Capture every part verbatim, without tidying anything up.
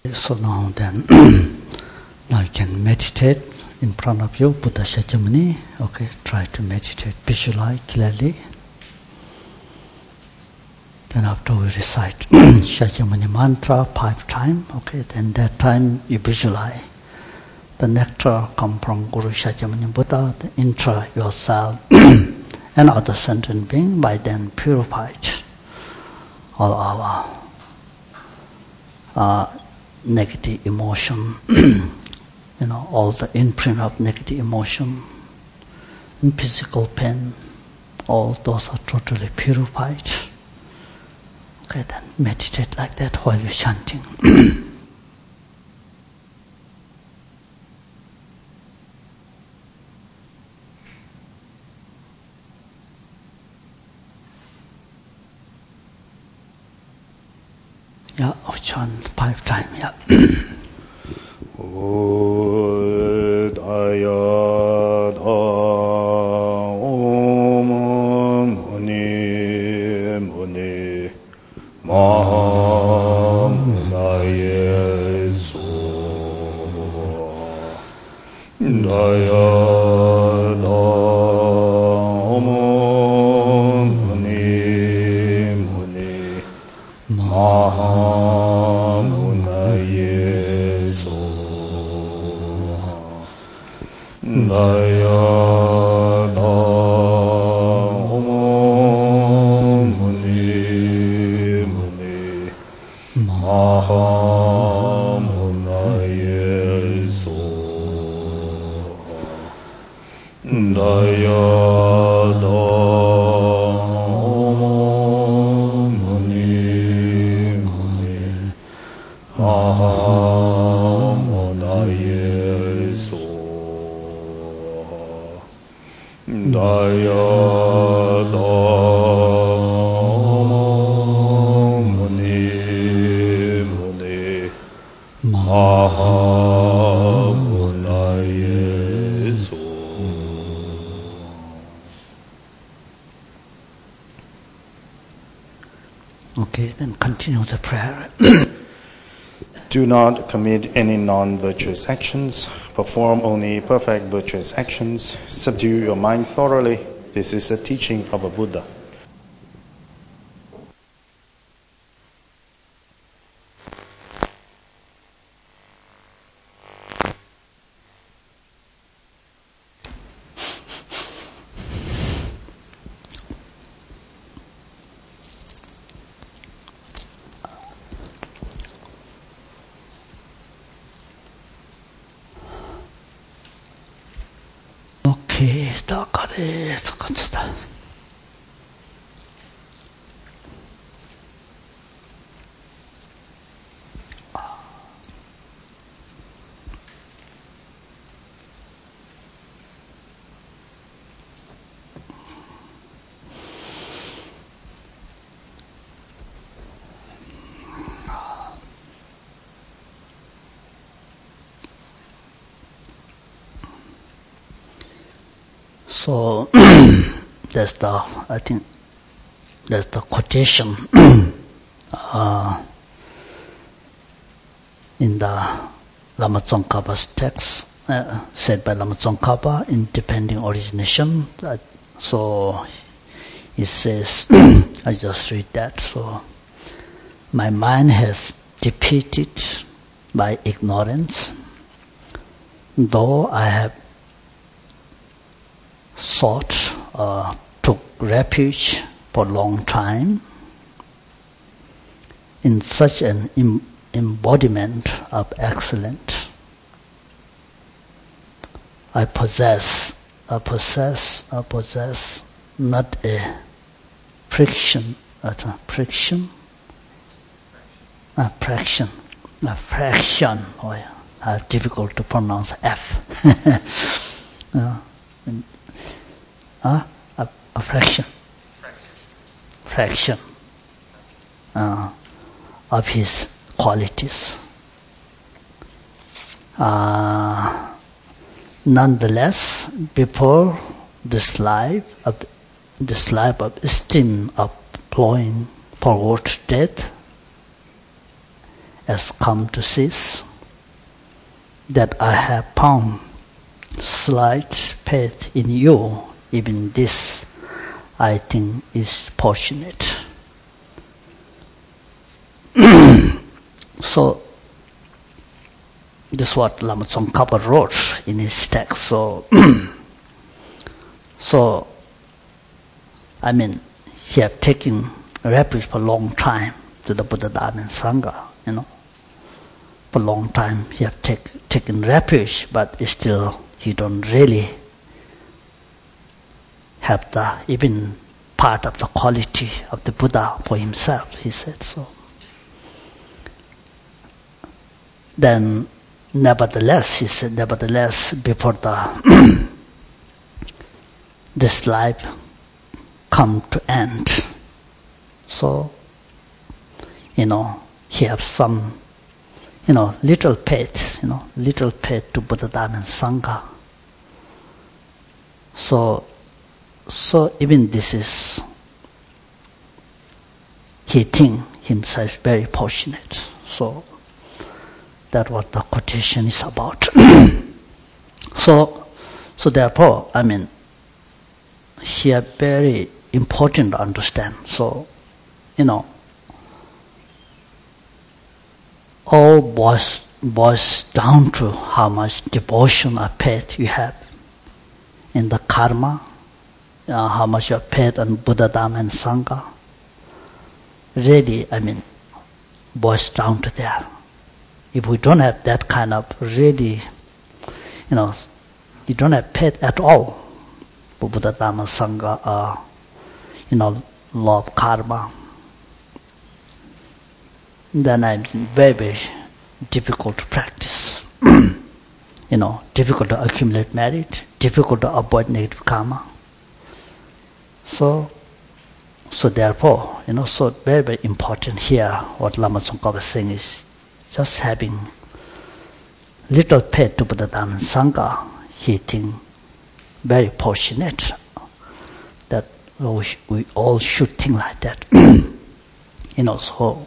So now then, now you can meditate in front of you, Buddha Shakyamuni. Okay, try to meditate, visualize clearly. Then after we recite Shakyamuni mantra five times, okay, then that time you visualize the nectar come from Guru Shakyamuni Buddha, the intra yourself and other sentient being, by then purified all our uh, negative emotion, you know, all the imprint of negative emotion and physical pain, all those are totally purified. Okay, then meditate like that while you're chanting. Yeah, I'll chant five times, yeah. Okay, then continue the prayer. Do not commit any non-virtuous actions. Perform only perfect virtuous actions. Subdue your mind thoroughly. This is a teaching of a Buddha. Okay, dakare sakatsuda. So that's the, I think, that's the quotation uh, in the Lama Tsongkhapa's text, uh, said by Lama Tsongkhapa in Depending Origination. Uh, so it says, I just read that. So my mind has defeated by ignorance, though I have sought, uh, took refuge for a long time in such an em- embodiment of excellence. I possess, I possess, I possess not a friction, not a friction, a fraction, a fraction. Oh yeah, uh, difficult to pronounce F. uh, Uh, a, a fraction, fraction, fraction uh, of his qualities. Uh, nonetheless, before this life of this life of esteem of flowing forward to death, has come to cease, that I have found slight faith in you, even this I think is fortunate. So, this is what Lama Tsongkhapa wrote in his text. So, so, I mean, he have taken refuge for a long time to the Buddha, Dharma and Sangha, you know. For a long time he have take, taken refuge, but still he don't really have the even part of the quality of the Buddha for himself, he said so. Then, nevertheless, he said, nevertheless, before the this life come to end, so, you know, he have some, you know, little faith, you know, little faith to Buddha, Dharma and Sangha. So, so even this is, he think himself very fortunate. So, that's what the quotation is about. so, so therefore, I mean, here very important to understand. So, you know, all boils, boils down to how much devotion or faith you have in the karma, uh, how much you have faith in Buddha, Dharma and Sangha. Really, I mean, boils down to there. If we don't have that kind of really, you know, you don't have faith at all for Buddha, Dharma, Sangha, or, you know, law of karma, then I'm very, very difficult to practice. You know, difficult to accumulate merit, difficult to avoid negative karma. So, so therefore, you know, so very, very important here, what Lama Tsongkhapa was saying is, just having little faith to Buddha, Dharma and Sangha, he think very fortunate that we, we all should think like that. You know, so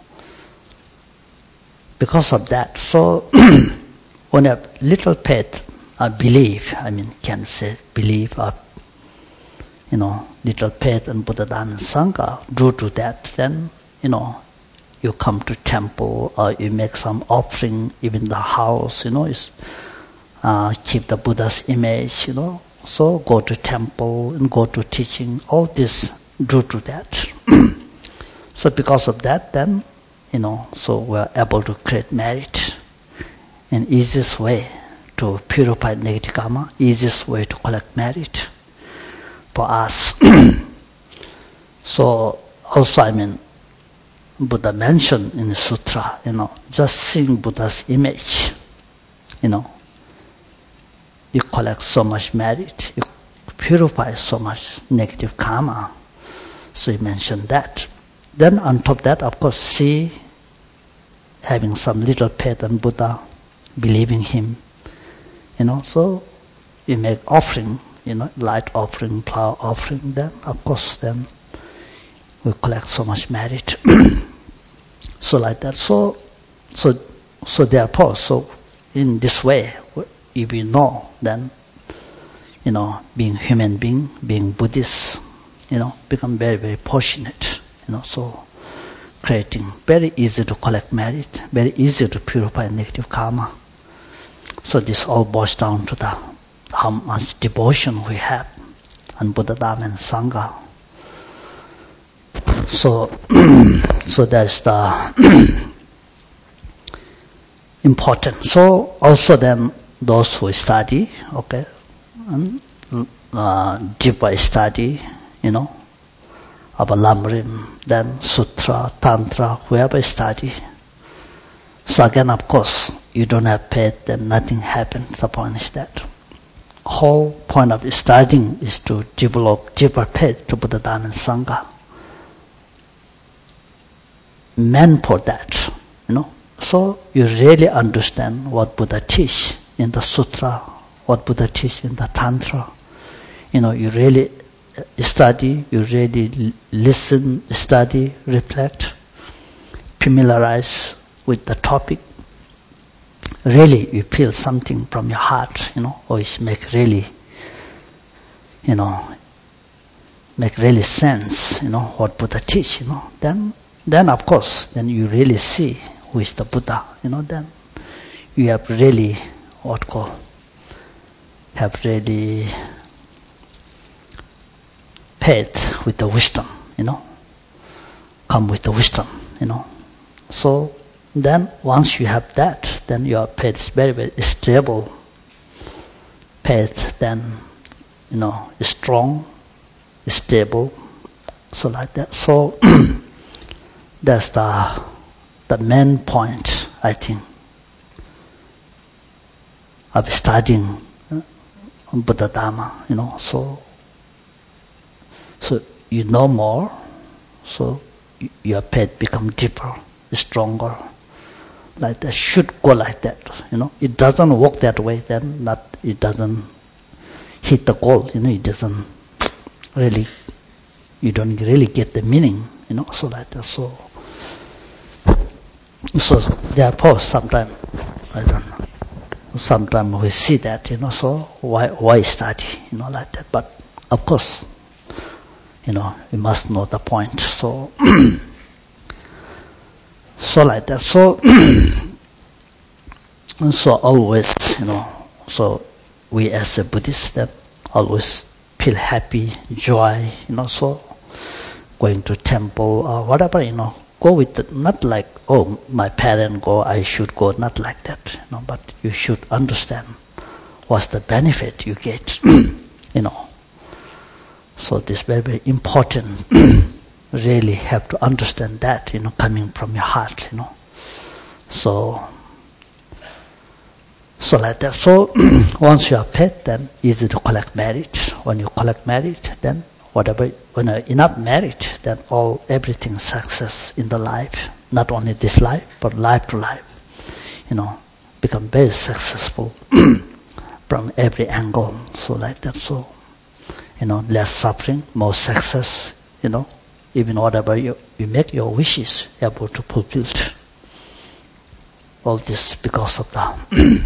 because of that, so when a little faith or belief, I mean, can say belief or, you know, little faith in Buddha, Dharma and Sangha, due to that, then, you know, you come to temple or you make some offering, even the house, you know, is uh, keep the Buddha's image, you know. So go to temple and go to teaching, all this due to that. So because of that, then, you know, so we're able to create merit. And easiest way to purify negative karma, easiest way to collect merit for us. So also, I mean, Buddha mentioned in the sutra, you know, just seeing Buddha's image, you know, you collect so much merit, you purify so much negative karma. So he mentioned that. Then on top of that, of course, see, having some little faith in Buddha, believing him, you know, so you make offering, you know, light offering, flower offering, then of course then we collect so much merit. So like that. So, so, so therefore, so in this way, if you know, then, you know, being human being, being Buddhist, you know, become very, very fortunate, you know, so creating very easy to collect merit, very easy to purify negative karma. So this all boils down to the how much devotion we have on Buddha, Dharma and Sangha. So, so that's the important. So also then those who study, okay, and, uh, deeper study, you know, about Lamrim, then Sutra, Tantra, whoever study. So again, of course, you don't have faith, then nothing happens. The point is that whole point of studying is to develop deeper faith to Buddha, Dharma and Sangha. Meant for that, you know. So you really understand what Buddha teach in the Sutra, what Buddha teach in the Tantra. You know, you really study, you really listen, study, reflect, familiarize with the topic, really you feel something from your heart, you know, or it's make really, you know, make really sense, you know, what Buddha teach, you know, then, then of course, then you really see who is the Buddha, you know, then you have really, what call, have really paid with the wisdom, you know, come with the wisdom, you know. So then once you have that, then your path is very, very stable path, then, you know, strong, stable, so like that. So that's the the main point, I think, of studying uh, Buddha Dharma, you know. So, so you know more, so your path become deeper, stronger. Like that should go like that, you know. It doesn't work that way, then not it doesn't hit the goal, you know. It doesn't really, you don't really get the meaning, you know. So like that. So, so therefore, sometimes I don't know. Sometimes we see that, you know. So why why study, you know, like that? But of course, you know, we must know the point. So. So like that. So, so always, you know, so we as a Buddhist that always feel happy, joy, you know, so going to temple or whatever, you know, go with it, not like, oh, my parent go, I should go, not like that, you know, but you should understand what's the benefit you get, you know. So this is very, very important. Really have to understand that, you know, coming from your heart, you know. So, so like that. So once you are paid, then easy to collect merit. When you collect merit, then whatever, when you enough merit, then all everything success in the life, not only this life, but life to life, you know, become very successful from every angle. So like that. So, you know, less suffering, more success, you know. Even whatever you, you make your wishes able to fulfill. All this because of the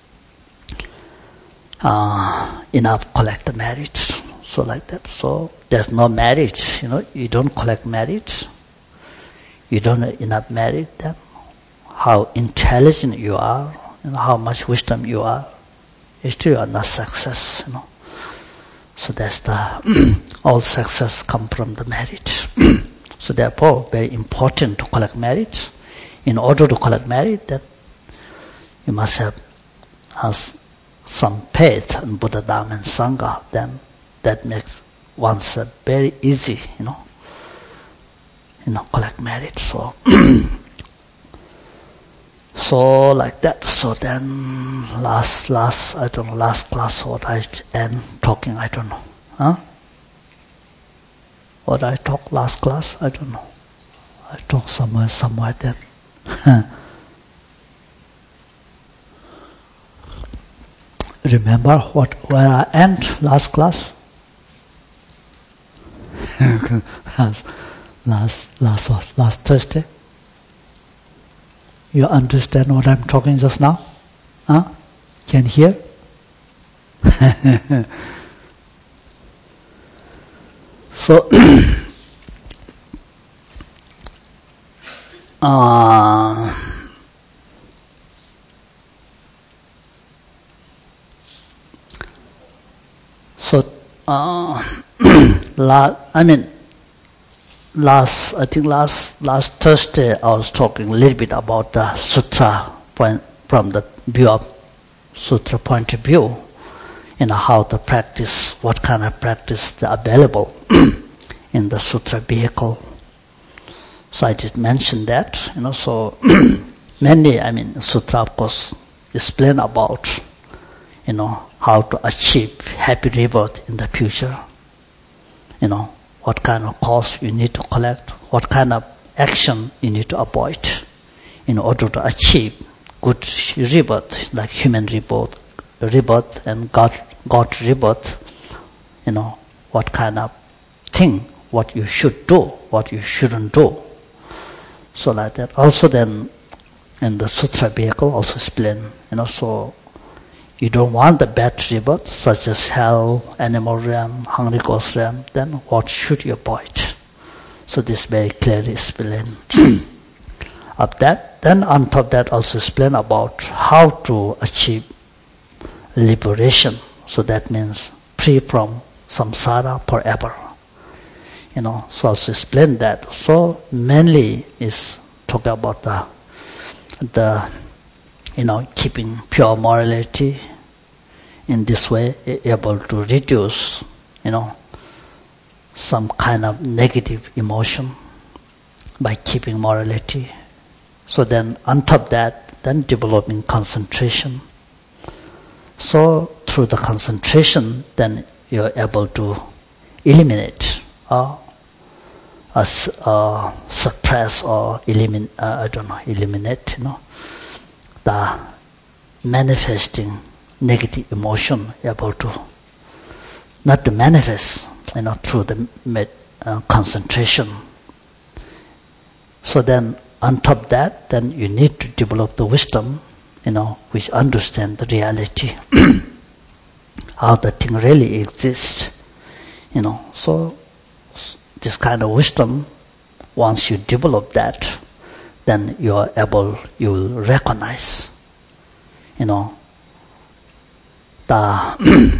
uh, enough collect the merit. So like that. So there's no merit, you know, you don't collect merit, you don't have enough merit, then how intelligent you are, you know, how much wisdom you are, you still are not success, you know. So that's the all success come from the merit. So therefore, very important to collect merit. In order to collect merit, that you must have has some faith in Buddha, Dharma, and Sangha. Then that makes one's very easy, you know, you know, collect merit. So, so like that. So then, last, last, I don't know, last class, what I end talking, I don't know, huh? What I talk last class, I don't know. I talk somewhere, somewhere that. Remember what where I end last class? last, last, last what? Last Thursday. You understand what I'm talking just now? Huh? Can hear? So, uh, so, uh, la- I mean, last, I think last last Thursday I was talking a little bit about the sutra point, from the view of sutra point of view, you know, how to practice, what kind of practice is available in the sutra vehicle. So I did mention that, you know, so many, I mean, sutra of course explain about, you know, how to achieve happy rebirth in the future, you know, what kind of course you need to collect, what kind of action you need to avoid in order to achieve good rebirth, like human rebirth, rebirth and God, God rebirth, you know, what kind of thing, what you should do, what you shouldn't do. So like that. Also then, and the Sutra vehicle also explain, you know, so you don't want the bad rebirth, such as hell, animal realm, hungry ghost realm, then what should you avoid? So this very clearly explained of that. Then on top of that also explain about how to achieve liberation. So that means free from samsara forever. You know, so also explain that. So mainly is talk about the the you know keeping pure morality. In this way, able to reduce, you know, some kind of negative emotion by keeping morality. So then, on top of that, then developing concentration. So through the concentration, then you're able to eliminate or uh, uh, suppress or eliminate. Uh, I don't know, eliminate. You know, the manifesting negative emotion, able to not to manifest, you know, through the med, uh, concentration. So then, on top of that, then you need to develop the wisdom, you know, which understand the reality, how the thing really exists, you know. So this kind of wisdom, once you develop that, then you are able, you will recognize, you know, the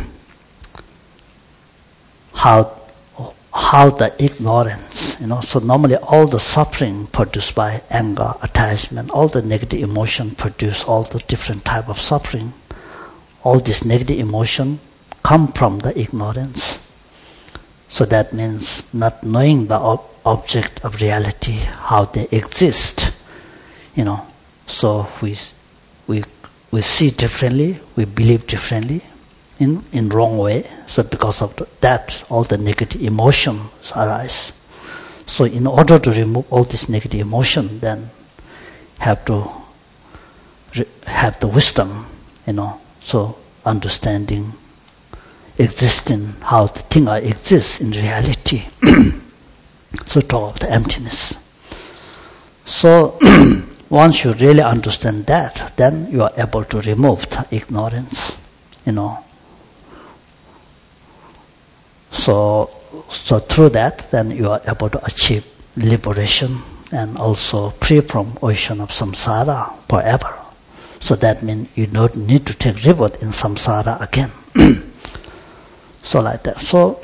how how the ignorance, you know. So normally all the suffering produced by anger, attachment, all the negative emotion produce all the different type of suffering. All this negative emotion come from the ignorance. So that means not knowing the ob- object of reality, how they exist, you know. So we we we see differently, we believe differently, in in wrong way. So because of that, all the negative emotions arise. So in order to remove all this negative emotion, then have to re- have the wisdom, you know. So understanding, existing, how the thing exists in reality. So talk of the emptiness. So once you really understand that, then you are able to remove the ignorance, you know. So, so through that, then you are able to achieve liberation and also free from ocean of samsara forever. So that means you don't need to take rebirth in samsara again. So like that. So,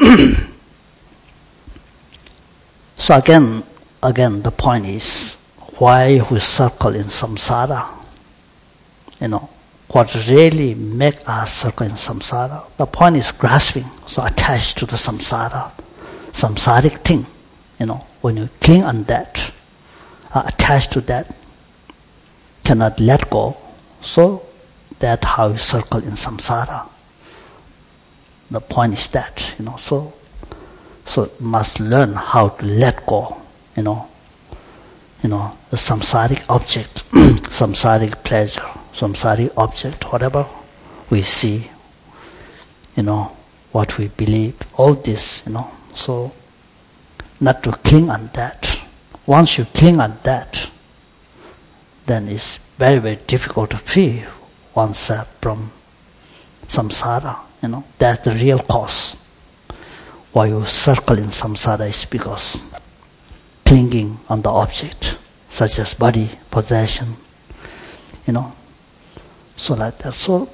so again, again, the point is why we circle in samsara. You know, what really make us circle in samsara. The point is grasping, so attached to the samsara, samsaric thing. You know, when you cling on that, uh, attached to that, cannot let go. So that's how you circle in samsara. The point is that, you know, so so must learn how to let go, you know, you know, the samsaric object, samsaric pleasure, samsaric object, whatever we see, you know, what we believe, all this, you know, so not to cling on that. Once you cling on that, then it's very, very difficult to free oneself from samsara, you know. That's the real cause. Why you circle in samsara is because clinging on the object, such as body, possession, you know. So like that. So,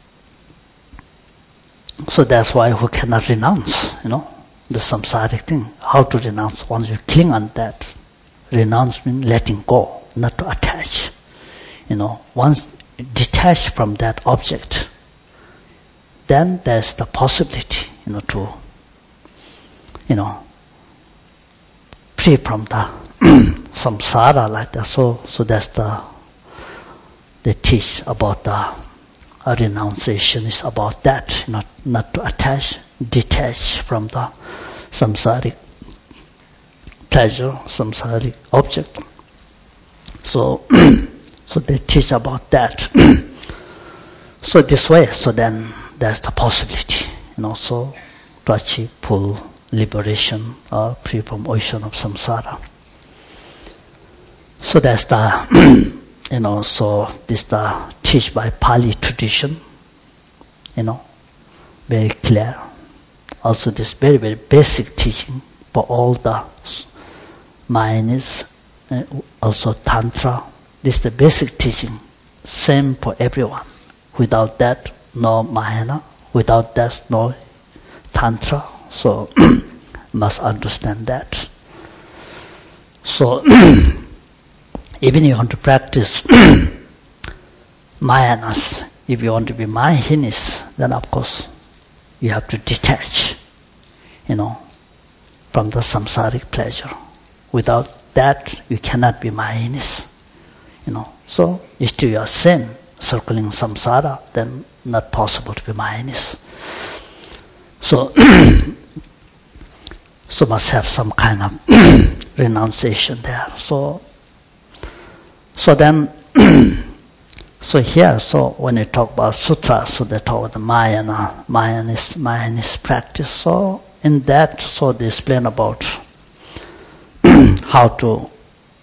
so that's why we cannot renounce, you know, the samsaric thing. How to renounce? Once you cling on that, renounce means letting go, not to attach. You know, once detached from that object, then there's the possibility, you know, to, you know, free from the samsara like that. So, so that's the, they teach about the uh, renunciation is about that, not not to attach, detach from the samsaric pleasure, samsaric object. So, so they teach about that. So this way, so then there's the possibility, you know, so to achieve full liberation or free from ocean of samsara. So that's the you know, so this the teach by Pali tradition, you know, very clear. Also this very, very basic teaching for all the Mahayanis, uh, also Tantra. This is the basic teaching, same for everyone. Without that, no Mahayana. Without that, no Tantra. So, must understand that. So, even if you want to practice Mahayanas, if you want to be Mahayanis, then of course, you have to detach, you know, from the samsaric pleasure. Without that, you cannot be Mahayanis, you know. So, if you are sin, circling samsara, then not possible to be Mahayanis. So, so must have some kind of renunciation there. So, so then, so here, so when you talk about sutra, so they talk about the Mahayana, Mahayanis, Mahayanis practice. So in that, so they explain about how to,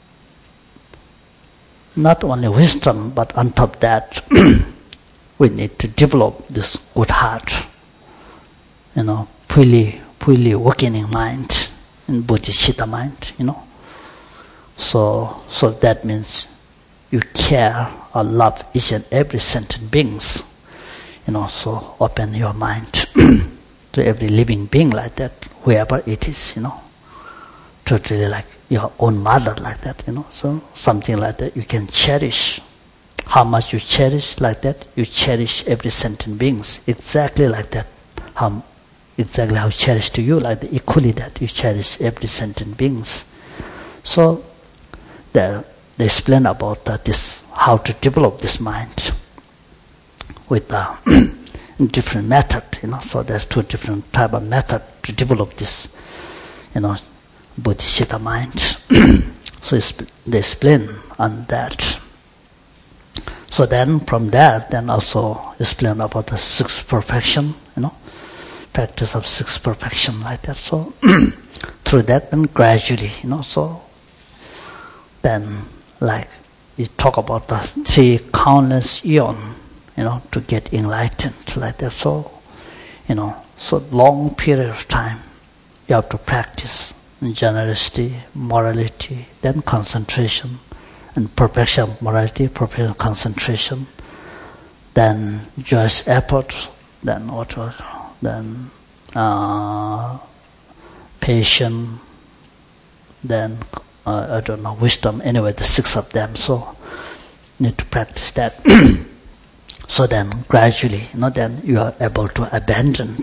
not only wisdom, but on top of that, we need to develop this good heart, you know, fully, fully working in mind, in bodhicitta mind, you know. So, so that means you care or love each and every sentient beings, you know. So open your mind to every living being like that, whoever it is, you know. Totally like your own mother like that, you know. So something like that you can cherish. How much you cherish like that, you cherish every sentient beings exactly like that. How exactly how cherished to you like that, equally that you cherish every sentient beings. So they they explain about that, this how to develop this mind with a different method, you know. So there's two different type of method to develop this, you know, bodhicitta mind. So they explain on that. So then from there, then also explain about the sixth perfection, you know, practice of sixth perfection like that. So through that, then gradually, you know, so then like you talk about the three countless eon, you know, to get enlightened like that. So, you know, so long period of time you have to practice generosity, morality, then concentration, and perfection of morality, perfection of concentration, then joyous effort, then what was, then uh, patience, then uh, I don't know, wisdom. Anyway, the six of them. So need to practice that. So then gradually, you know, then you are able to abandon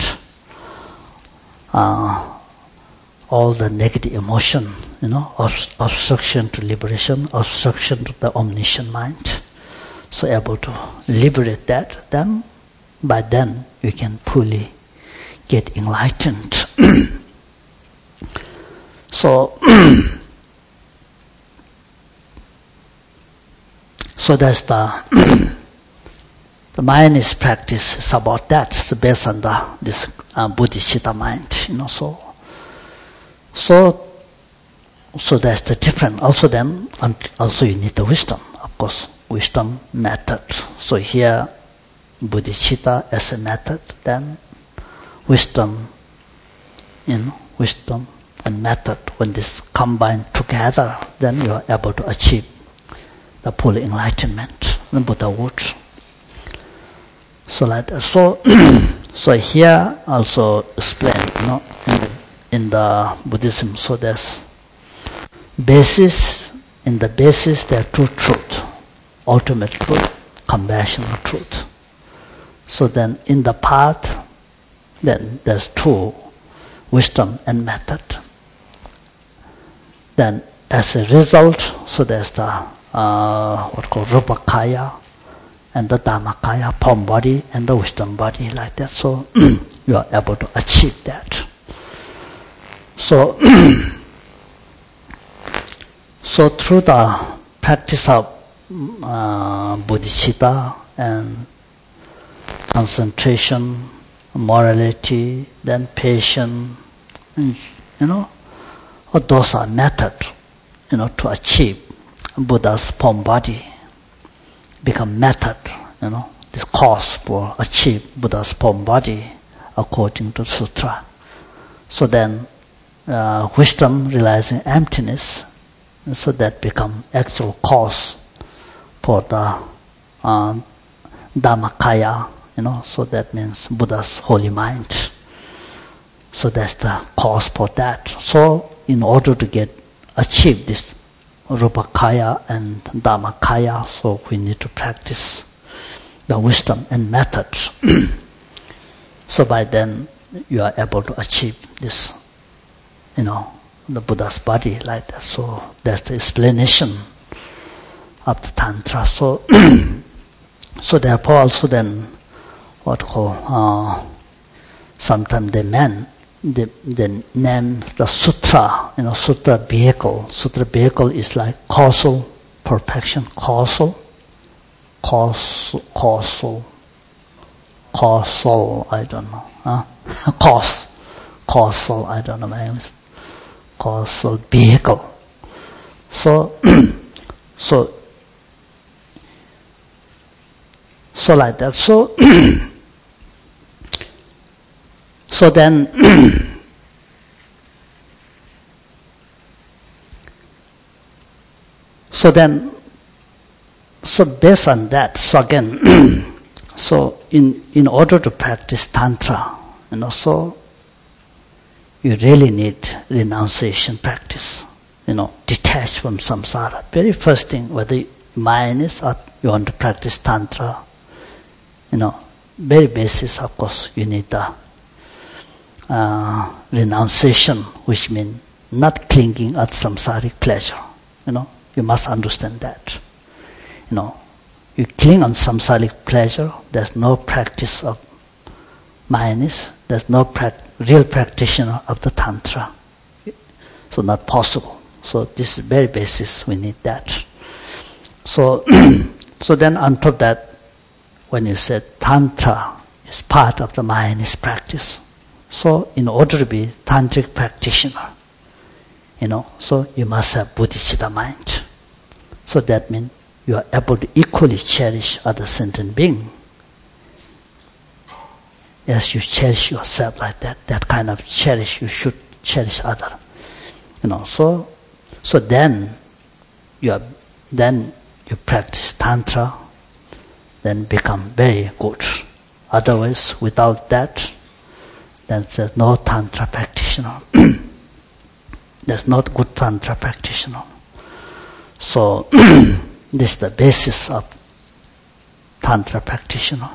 uh, all the negative emotion, you know, obstruction to liberation, obstruction to the omniscient mind. So able to liberate that, then by then you can fully get enlightened. So, so that's the the Mahayanist practice is about that. So based on the this uh, bodhicitta mind, you know. So. So, so that's the difference. Also then, also you need the wisdom, of course, wisdom method. So here, bodhicitta as a method, then wisdom, you know, wisdom and method, when this combined together, then you are able to achieve the full enlightenment, the Buddha would. So like that. So, so here also explain, you know, in the In the Buddhism, so there's basis. In the basis, there are two truths: ultimate truth, compassionate truth. So then, in the path, then there's two: wisdom and method. Then, as a result, so there's the uh, what called Rupakaya and the Dhammakaya, form body and the wisdom body, like that. So you are able to achieve that. So, so through the practice of uh, bodhicitta and concentration, morality, then patience, you know, those are methods, you know, to achieve Buddha's form body. become method, you know, this cause for achieve Buddha's form body according to sutra. So then uh, wisdom realizing emptiness, so that become actual cause for the uh, Dhammakaya, you know, so that means Buddha's holy mind. So that's the cause for that. So in order to get achieve this Rupakaya and Dhammakaya, so we need to practice the wisdom and methods. So by then you are able to achieve this, you know, the Buddha's body like that. So that's the explanation of the Tantra. So, so therefore also then what call uh, sometimes they meant they, they name the sutra, you know, sutra vehicle. Sutra vehicle is like causal perfection, causal, causal, causal, causal. I don't know, huh? Cause, causal. I don't know my English. Causal vehicle. So, so, so like that. So, so then, so then, so based on that, so again, so in in order to practice Tantra, you know, so you really need renunciation practice, you know, detach from samsara. Very first thing, whether mind is or you want to practice Tantra, you know, very basis, of course, you need the uh, renunciation, which means not clinging at samsaric pleasure. You know, you must understand that. You know, you cling on samsaric pleasure, there's no practice of mindness, there's no pra- real practitioner of the Tantra. So not possible. So this is very basis, we need that. So, so then on top of that, when you said Tantra is part of the mindness practice, so in order to be tantric practitioner, you know, so you must have bodhicitta mind. So that means you are able to equally cherish other sentient beings. As you cherish yourself like that, that kind of cherish, you should cherish other. You know, so so then you are then you practice Tantra, then become very good. Otherwise, without that, then there's no Tantra practitioner. There's not good Tantra practitioner. So this is the basis of Tantra practitioner.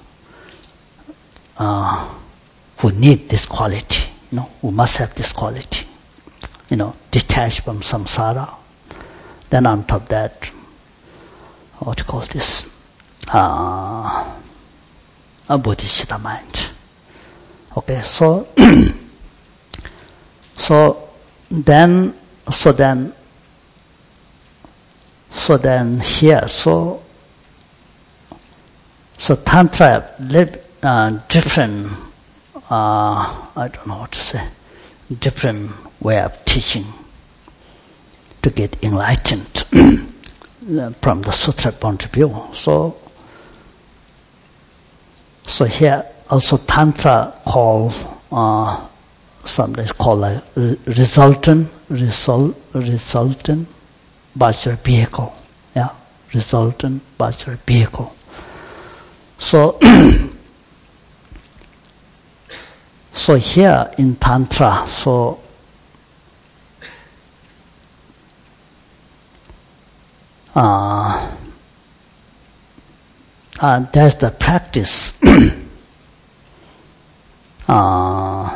Uh, who need this quality, you know, who must have this quality, you know, detached from samsara. Then on top of that, what do you call this? Uh, a bodhicitta mind. Okay, so so then so then so then here so so Tantra live Uh, different, uh, I don't know what to say, different way of teaching to get enlightened from the sutra point of view. So, so here also Tantra called, uh, sometimes called like resultant, result, resultant Vajra vehicle. Yeah, resultant Vajra vehicle. So, So here in Tantra, so uh, uh, there's the practice uh,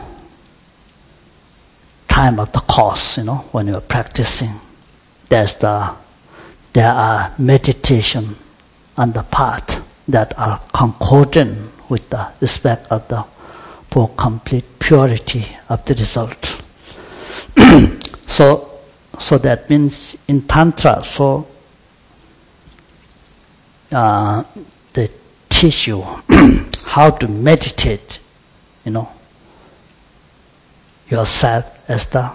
time of the course, you know, when you're practicing. There's the there are meditation on the path that are concordant with the respect of the for complete purity of the result. so, so that means in Tantra, so uh, they teach you how to meditate, you know, yourself as the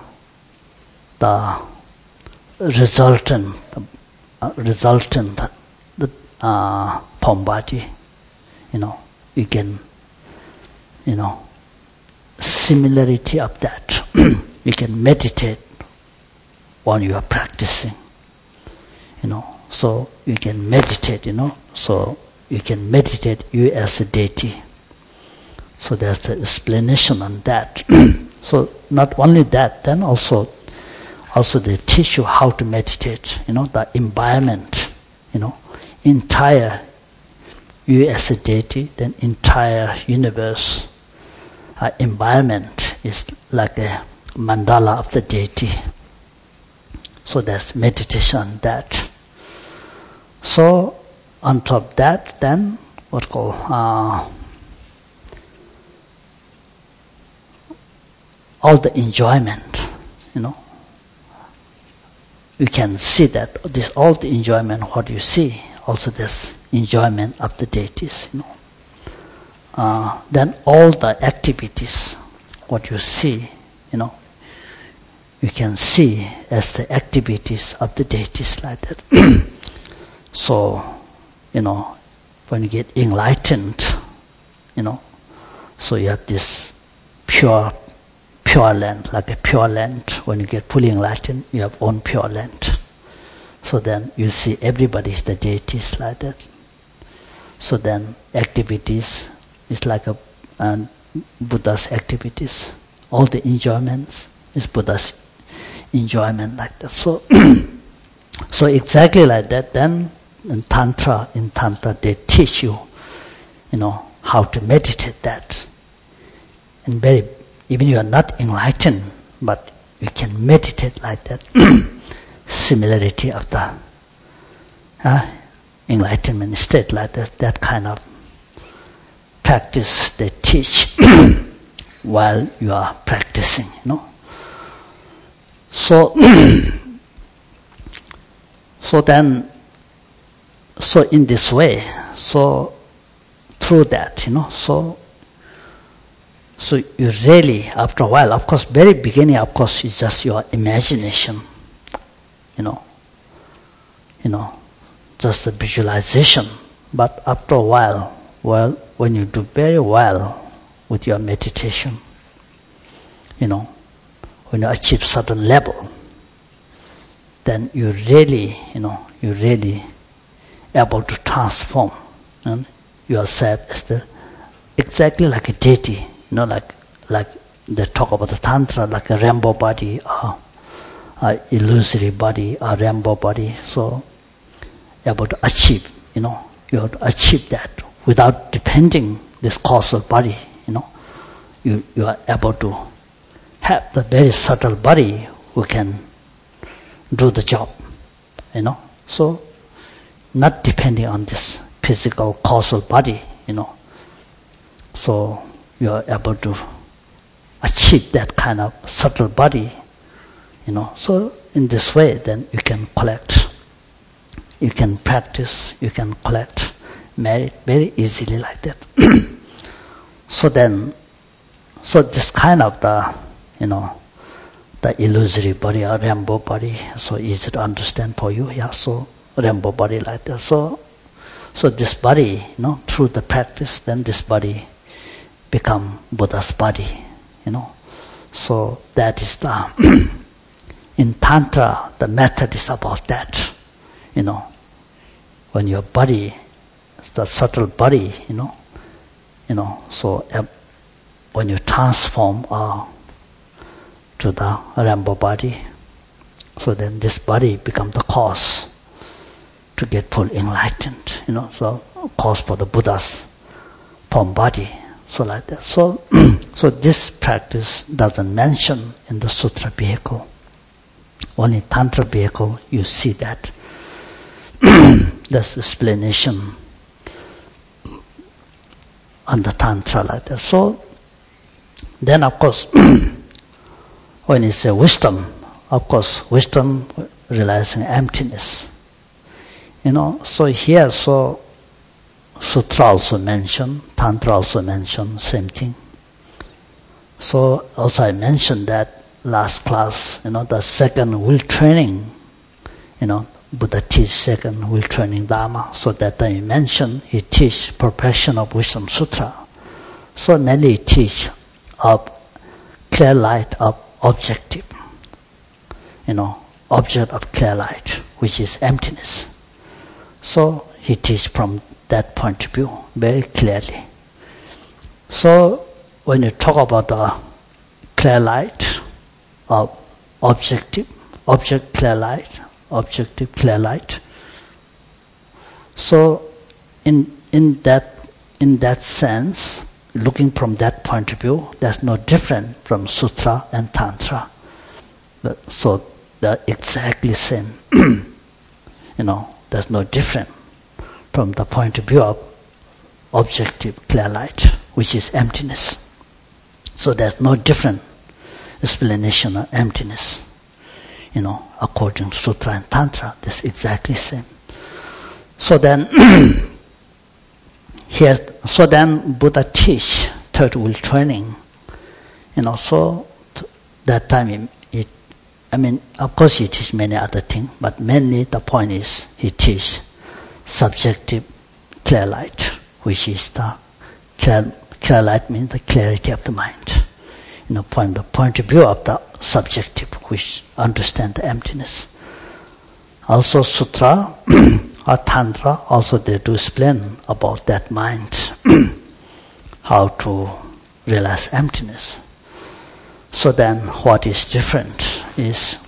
the resultant, the uh, resultant, the uh, palm body, you know, you can, you know, similarity of that. You can meditate when you are practicing, you know. So you can meditate, you know. So you can meditate you as a deity. So there's the explanation on that. So not only that, then also, also they teach you how to meditate, you know, the environment, you know, entire you as a deity, then entire universe, uh, environment is like a mandala of the deity. So there's meditation on that. So on top of that, then what called uh, all the enjoyment, you know. You can see that this all the enjoyment what you see, also this enjoyment of the deities, you know. Uh, then all the activities what you see, you know, you can see as the activities of the deities like that. So, you know, when you get enlightened, you know, so you have this pure, pure land, like a pure land. When you get fully enlightened, you have own pure land. So then you see everybody is the deities like that. So then activities is like a uh, Buddha's activities. All the enjoyments is Buddha's enjoyment like that. So, so exactly like that. Then in Tantra, in Tantra, they teach you, you know, how to meditate that. And very, even you are not enlightened, but you can meditate like that. Similarity of the uh, enlightenment state like that. That kind of practice they teach while you are practicing, you know. So, so then, so in this way, so through that, you know, so so you really, after a while, of course, very beginning, of course, it's just your imagination, you know, you know, just the visualization. But after a while, well, when you do very well with your meditation, you know, when you achieve certain level, then you really, you know, you really able to transform you know, yourself as the exactly like a deity, you know, like like they talk about the Tantra, like a rainbow body or a illusory body or rainbow body. So able to achieve, you know, you have to achieve that without depending this causal body, you know. You you are able to have the very subtle body who can do the job, you know. So not depending on this physical causal body, you know. So you are able to achieve that kind of subtle body, you know. So in this way, then you can collect, you can practice, you can collect merit very easily like that. So then, so this kind of the, you know, the illusory body or rainbow body, so easy to understand for you, yeah. So rainbow body like that. So, so this body, you know, through the practice, then this body become Buddha's body, you know. So that is the in Tantra, the method is about that, you know. When your body, the subtle body, you know, you know. So uh, when you transform uh, to the rainbow body, so then this body become the cause to get full enlightened, you know. So cause for the Buddha's form body, so like that. So, so this practice doesn't mention in the sutra vehicle. Only Tantra vehicle you see that. That's explanation on the Tantra like that. So then, of course, when you say wisdom, of course, wisdom realizing emptiness. You know, so here, so Sutra also mentioned, Tantra also mentioned, same thing. So also I mentioned that last class, you know, the second will training, you know, Buddha teach second wheel training Dharma. So that time he mentioned, he teach perfection of Wisdom Sutra. So many teach of clear light of objective, you know, object of clear light, which is emptiness. So he teach from that point of view very clearly. So when you talk about the clear light of objective, object clear light, objective clear light. So in in that in that sense, looking from that point of view, that's no different from Sutra and Tantra. So they're exactly same. You know, there's no different from the point of view of objective clear light, which is emptiness. So there's no different explanation of emptiness. You know, according to Sutra and Tantra, that's exactly same. So then, here, so then Buddha teach third wheel training. You know, so that time it, it, I mean, of course he teach many other things, but mainly the point is he teach subjective clear light, which is the clear, clear light means the clarity of the mind. You know, from the point of view of the subjective, which understand the emptiness. Also Sutra or Tantra, also they do explain about that mind, how to realize emptiness. So then what is different is,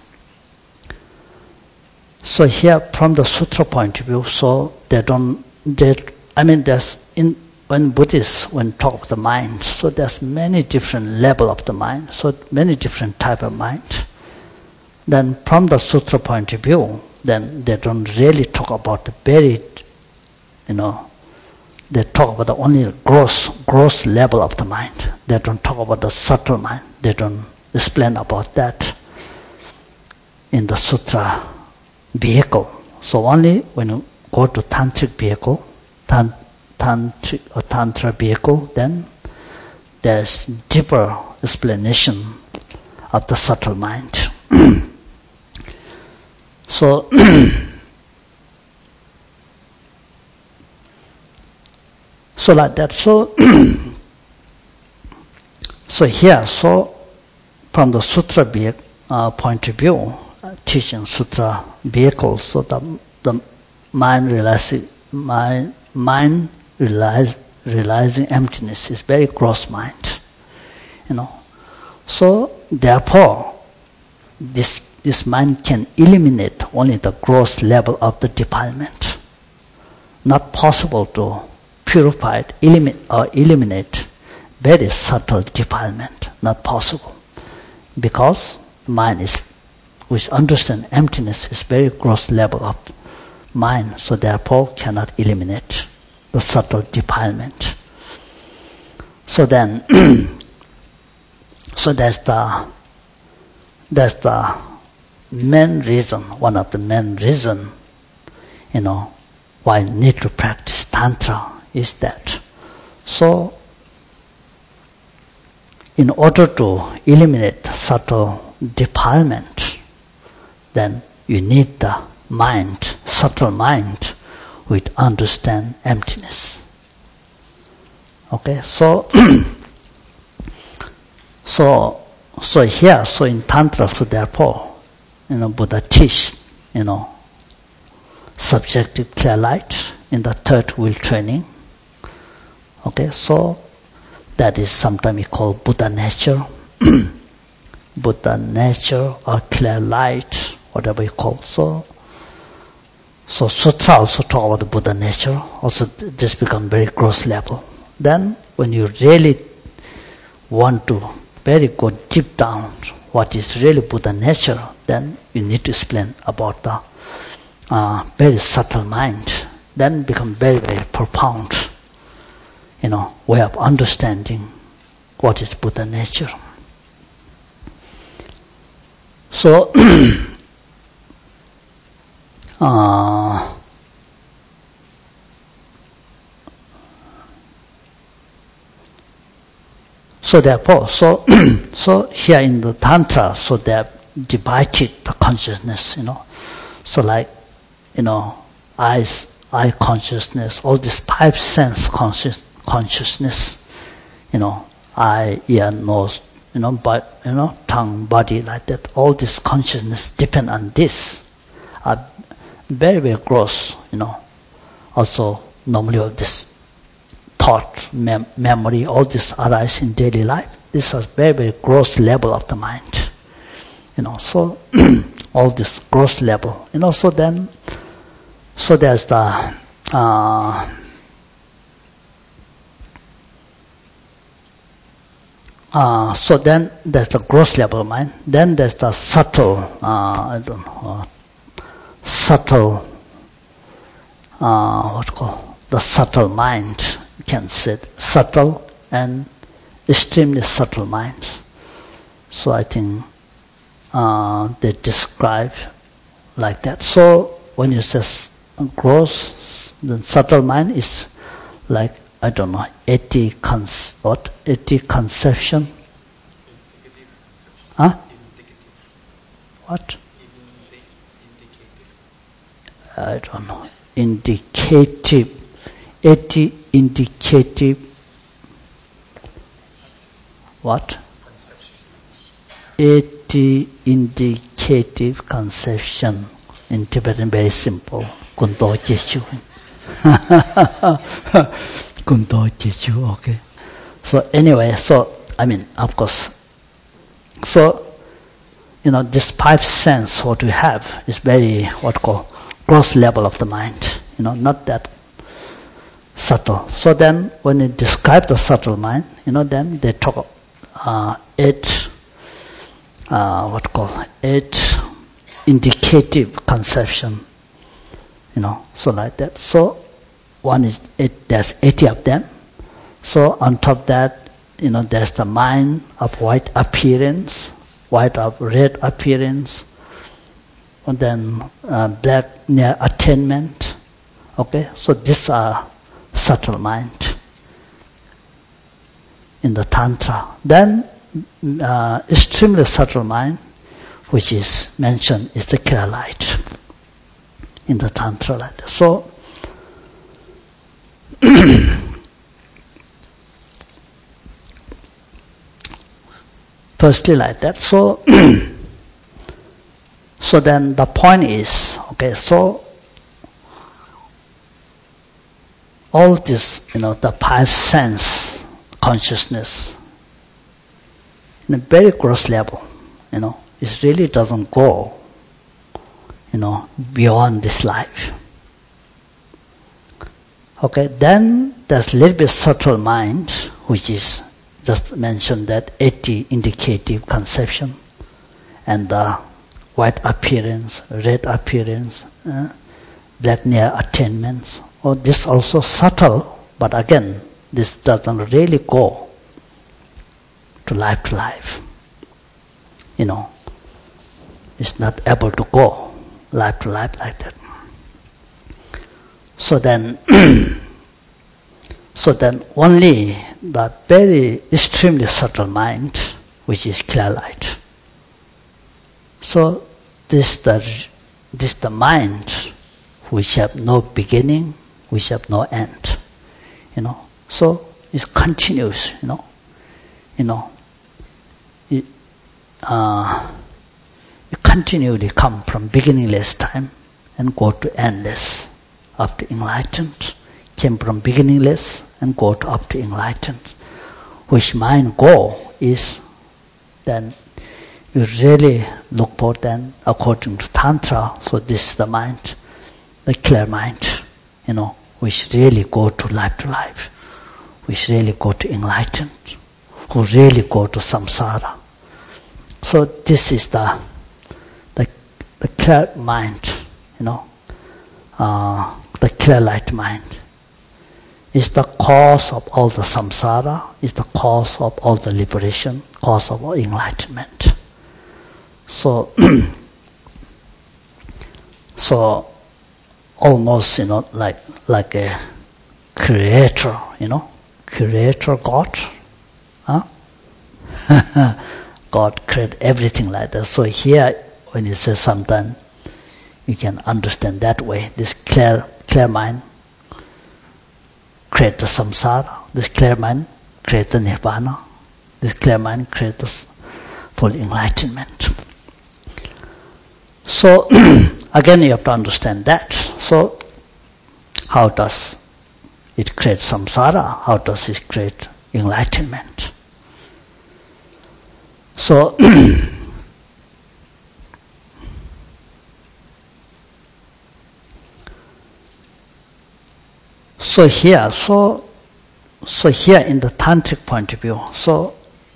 so here from the Sutra point of view, so they don't, they, I mean there's, in when Buddhists, when talk the mind, so there's many different level of the mind, so many different type of mind. Then from the Sutra point of view, then they don't really talk about the very, you know, they talk about the only gross, gross level of the mind. They don't talk about the subtle mind. They don't explain about that in the Sutra vehicle. So only when you go to Tantric vehicle, tan, tantric or Tantra vehicle, then there's deeper explanation of the subtle mind. So, so like that. So, so here, so from the Sutra vehicle, uh, point of view, uh, teaching Sutra vehicle, so the the mind realizing mind mind realize, realizing emptiness is very gross mind, you know. So therefore, this this mind can eliminate only the gross level of the defilement. Not possible to purify it, eliminate or eliminate very subtle defilement. Not possible, because mind is, which understand emptiness is very gross level of mind. So therefore, cannot eliminate the subtle defilement. So then, so that's the that's the main reason, one of the main reason, you know, why need to practice Tantra is that. So, in order to eliminate subtle defilement, then you need the mind, subtle mind, which understand emptiness. Okay, so, so, so here, so in Tantra, so therefore, you know, Buddha teach, you know, subjective clear light in the third wheel training. Okay, so that is sometimes called Buddha nature, Buddha nature or clear light, whatever you call. So, so Sutra also talk about the Buddha nature. Also, this become very gross level. Then, when you really want to very go deep down, what is really Buddha nature, then you need to explain about the uh, very subtle mind. Then become very, very profound, you know, way of understanding what is Buddha nature. So, uh, so therefore, so so here in the Tantra, so they have divided the consciousness, you know. So like you know, eyes, eye consciousness, all this five sense conscious, consciousness, you know, eye, ear, nose, you know, but you know, tongue, body, like that. All this consciousness depend on this. Are very, very gross, you know. Also, normally of this thought, mem- memory, all this arise in daily life. This is very, very gross level of the mind, you know. So all this gross level, you know. So then, so there's the. Uh, Uh, so then there's the gross level of mind. Then there's the subtle, uh, I don't know, uh, subtle, uh, what's called the subtle mind. You can say it. Subtle and extremely subtle mind. So I think uh, they describe like that. So when you say gross, the subtle mind is like, I don't know, eighty cons what eighty conception? Huh? What? I don't know. Indicative, eighty indicative. What? Eighty indicative conception. In Tibetan, very simple. Kunto Jesu. Kunto Jeju, okay. So anyway, so I mean, of course. So, you know, this five sense what we have is very what called gross level of the mind. You know, not that subtle. So then, when you describe the subtle mind, you know, then they talk uh, eight uh, what called eight indicative conception. You know, so like that. So. One is, it, there's eighty of them. So on top of that, you know, there's the mind of white appearance, white of red appearance, and then uh, black near attainment. Okay, so these are subtle mind in the Tantra. Then uh, extremely subtle mind, which is mentioned, is the clear light in the Tantra like that. So firstly like that. So so then the point is, okay, so all this, you know, the five sense consciousness in a very gross level, you know, it really doesn't go, you know, beyond this life. Okay, then there's a little bit subtle mind, which is just mentioned that eighty indicative conception, and the white appearance, red appearance, uh, black near attainments. Oh, this also subtle, but again, this doesn't really go to life to life. You know, it's not able to go life to life like that. So then, so then only the very extremely subtle mind, which is clear light. So this the this the mind which have no beginning, which have no end. You know, so it's continuous. You know, you know, it, uh, it continually come from beginningless time and go to endless. Up to enlightened, came from beginningless and go to up to enlightened. Which mind go is, then you really look for then according to Tantra. So this is the mind, the clear mind, you know, which really go to life to life, which really go to enlightened, who really go to samsara. So this is the the, the clear mind, you know. Uh, the clear light mind is the cause of all the samsara, is the cause of all the liberation, cause of all enlightenment. So, so almost, you know, like like a creator, you know, creator God, huh? God created everything like that. So here, when you say sometimes, you can understand that way. This clear, clear mind creates the samsara. This clear mind creates the nirvana. This clear mind creates full enlightenment. So, again you have to understand that. So, how does it create samsara? How does it create enlightenment? So, so here, so, so here in the tantric point of view, so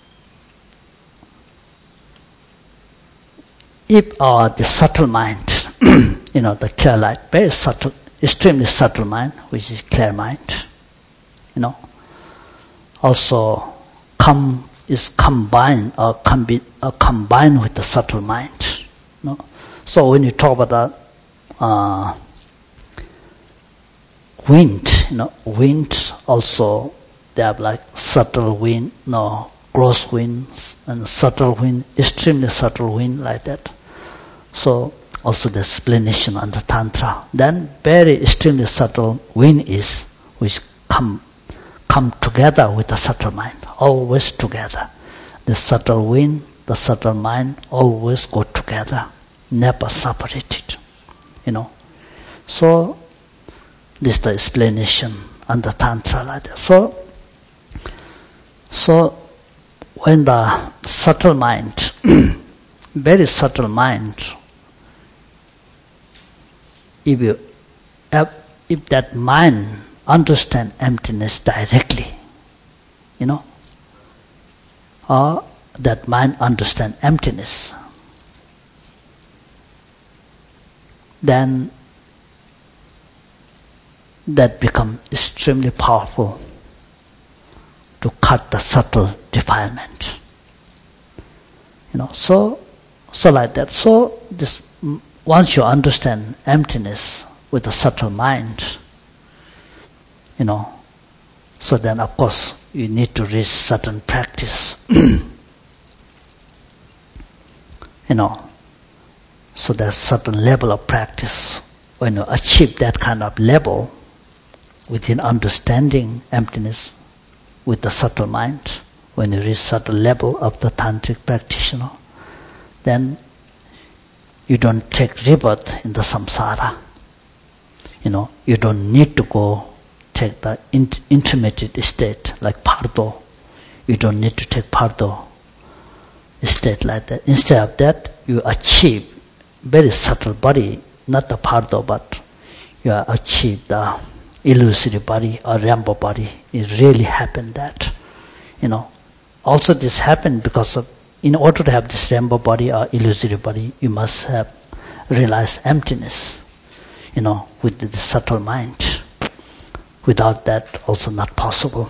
if uh, the subtle mind, you know, the clear light, very subtle, extremely subtle mind, which is clear mind, you know, also come is combined or combi- uh, combined with the subtle mind. You know? So when you talk about the uh, wind, you know, wind also they have like subtle wind, no, gross winds and subtle wind, extremely subtle wind like that. So also the explanation under Tantra. Then very extremely subtle wind is which come come together with the subtle mind, always together. The subtle wind, the subtle mind always go together, never separated. You know. So this is the explanation under Tantra like that. So so when the subtle mind, very subtle mind, if you if that mind understand emptiness directly, you know, or that mind understand emptiness, then that become extremely powerful to cut the subtle defilement. You know, so so like that. So this once you understand emptiness with the subtle mind, you know, so then of course you need to reach certain practice. You know, so there's certain level of practice. When you achieve that kind of level within understanding emptiness with the subtle mind, when you reach certain level of the tantric practitioner, then you don't take rebirth in the samsara. You know, you don't need to go take the int- intermediate state like pardo. You don't need to take pardo state like that. Instead of that, you achieve very subtle body, not the pardo, but you achieve the illusory body or rainbow body. It really happened that, you know. Also this happened because of, in order to have this rainbow body or illusory body, you must have realized emptiness, you know, with the, the subtle mind. Without that, also not possible.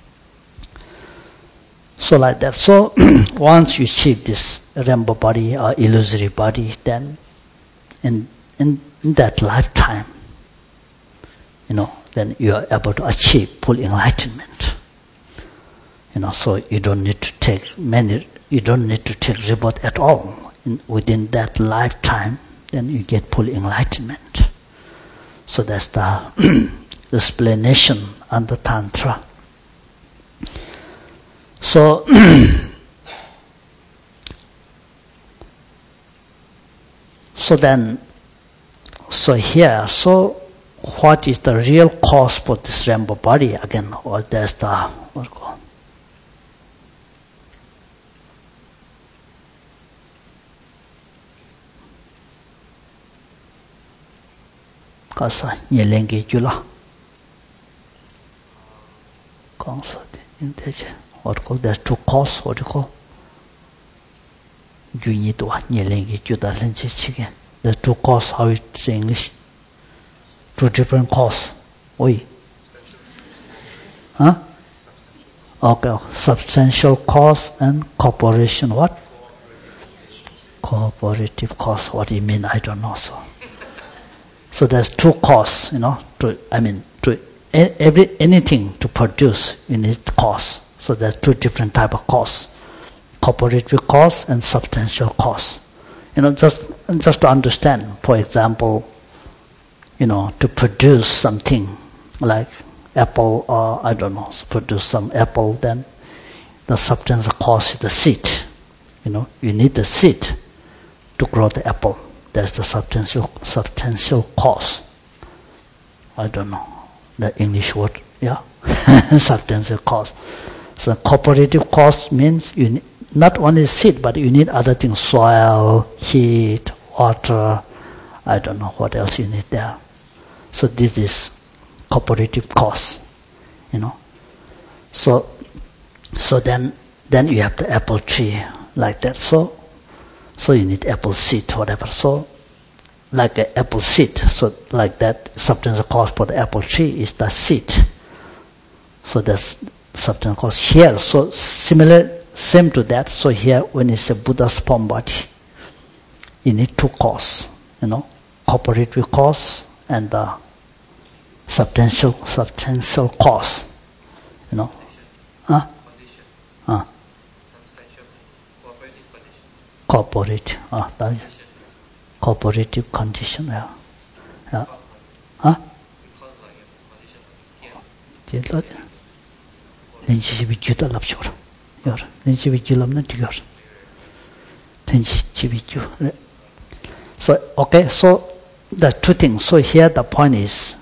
So like that. So once you achieve this rainbow body or illusory body, then in, in in that lifetime, you know, then you are able to achieve full enlightenment. You know, so you don't need to take many, you don't need to take rebirth at all. In, within that lifetime, then you get full enlightenment. So that's the explanation under Tantra. So, so then, so here, so what is the real cause for this rainbow body again? Or there's the, what call? Kasa nyelengi jula. Kasa inteje. What call? There's two causes. What do you call? Juni to nyelengi jula lenche chige. There's two causes. How it's in English? Two different causes. Oi. Huh? Okay. Substantial cause and corporation. What? Cooperative cause. What do you mean? I don't know. So. So there's two causes, you know, to, I mean, to every, anything to produce, you need cause. So there's two different type of cause. Cooperative cause and substantial cause. You know, just just to understand, for example, you know, to produce something like apple or I don't know, produce some apple, then the substantial cause is the seed. You know, you need the seed to grow the apple. That's the substantial substantial cause. I don't know the English word, yeah, substantial cause. So cooperative cause means you need not only seed, but you need other things: soil, heat, water. I don't know what else you need there. So this is cooperative cause, you know. So, so then, then you have the apple tree like that. So, so you need apple seed, whatever. So, like an apple seed. So, like that, substantial cause for the apple tree is the seed. So that's substantial cause here. So similar, same to that. So here, when it's a Buddha's form body, you need two cause, you know, cooperative cause and the substantial substantial cause, you know. Huh? Condition. Huh? Substantial cooperative condition. Cooperative. Ah, that is cooperative condition. Yeah. Yeah. Huh? Because like a condition here. Chết lắm. Nên chỉ bị chịu tập chỗ rồi. Rồi, nên chỉ bị chịu lắm nó chịu rồi. Nên chỉ chỉ bị chịu. So okay, so the two things. So here the point is.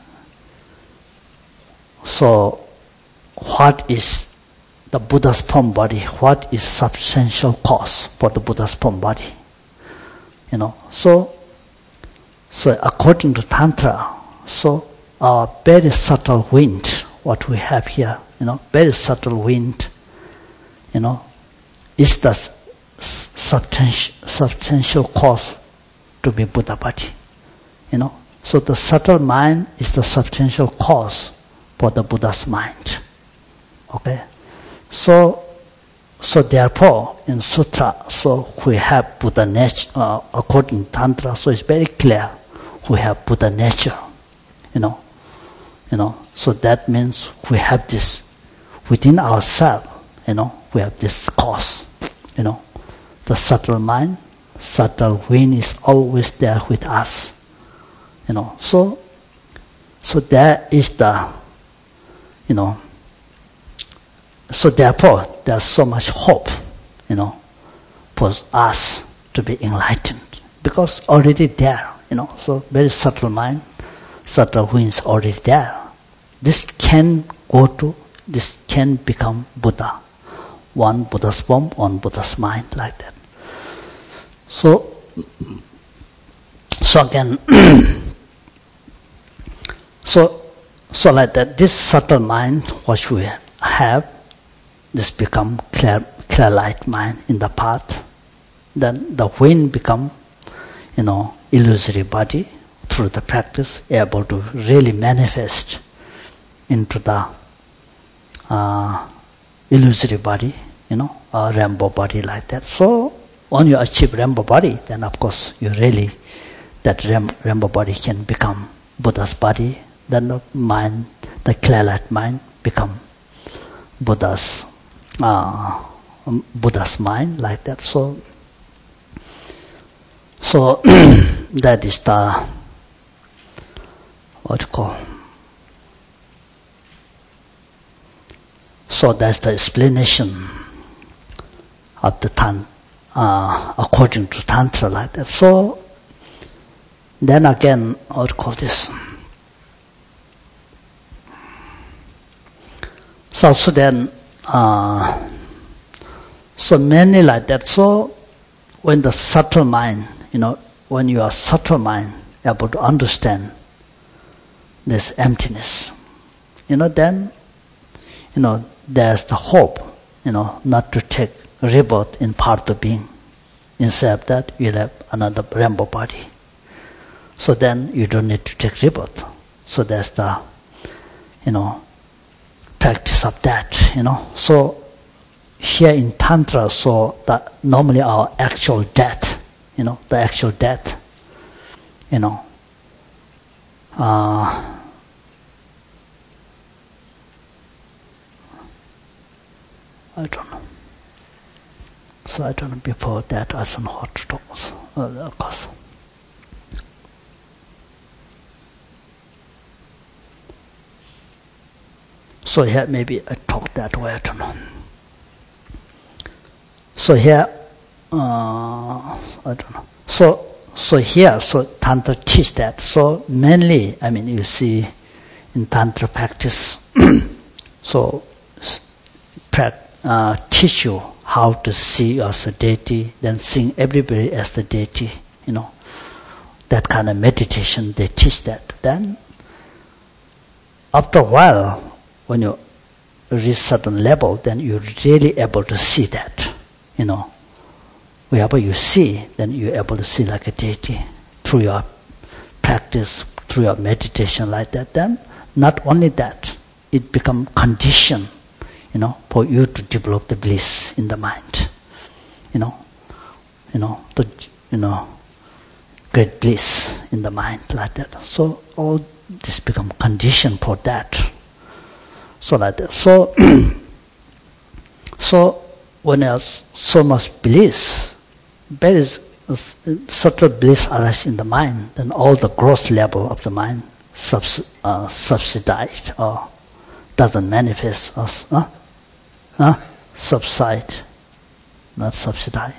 So, what is the Buddha's form body? What is substantial cause for the Buddha's form body? You know, so, so according to Tantra, so our very subtle wind, what we have here, you know, very subtle wind, you know, is the substantial, substantial cause to be Buddha body. You know, so the subtle mind is the substantial cause for the Buddha's mind. Okay? So, so therefore, in Sutra, so we have Buddha nature, uh, according to Tantra, so it's very clear, we have Buddha nature, you know. You know, so that means we have this within ourselves, you know, we have this cause, you know. The subtle mind, subtle wind is always there with us, you know. So, so there is the You know, so therefore there's so much hope, you know, for us to be enlightened because already there, you know. So very subtle mind, subtle winds already there. This can go to, this can become Buddha, one Buddha's form, one Buddha's mind, like that. So, so again, so. So like that, this subtle mind, what we have, this become clear, clear light mind in the path. Then the wind become, you know, illusory body through the practice, able to really manifest into the uh, illusory body, you know, a rainbow body like that. So when you achieve rainbow body, then of course you really, that rainbow body can become Buddha's body. Then the mind, the clear light mind, become Buddha's uh, Buddha's mind, like that. So, so that is the what you call. So that's the explanation of the tan, uh, according to Tantra, like that. So then again, what you call this. So, so then, uh, so many like that. So, when the subtle mind, you know, when you are subtle mind, able to understand this emptiness, you know, then, you know, there's the hope, you know, not to take rebirth in part of being. Instead of that, you'll have another rainbow body. So then, you don't need to take rebirth. So there's the, you know, practice of that, you know. So here in Tantra, so that normally our actual death, you know, the actual death, you know, uh, I don't know. was, I don't know, before that, I don't know what to talk, uh, of course. So here, maybe I talk that way, I don't know. So here, uh, I don't know. So, so here, so Tantra teach that. So mainly, I mean, you see in Tantra practice, so uh, teach you how to see as a deity, then seeing everybody as the deity, you know. That kind of meditation, they teach that. Then, after a while, when you reach certain level, then you're really able to see that, you know. Wherever you see, then you're able to see like a deity through your practice, through your meditation like that. Then, not only that, it becomes condition, you know, for you to develop the bliss in the mind, you know, you know, the, you know, great bliss in the mind like that. So all this become condition for that. So like that. So, so when there's so much bliss, there is subtle bliss arises in the mind, then all the gross level of the mind subs, uh, subsidized or doesn't manifest as huh? Huh? subside, not subsidize.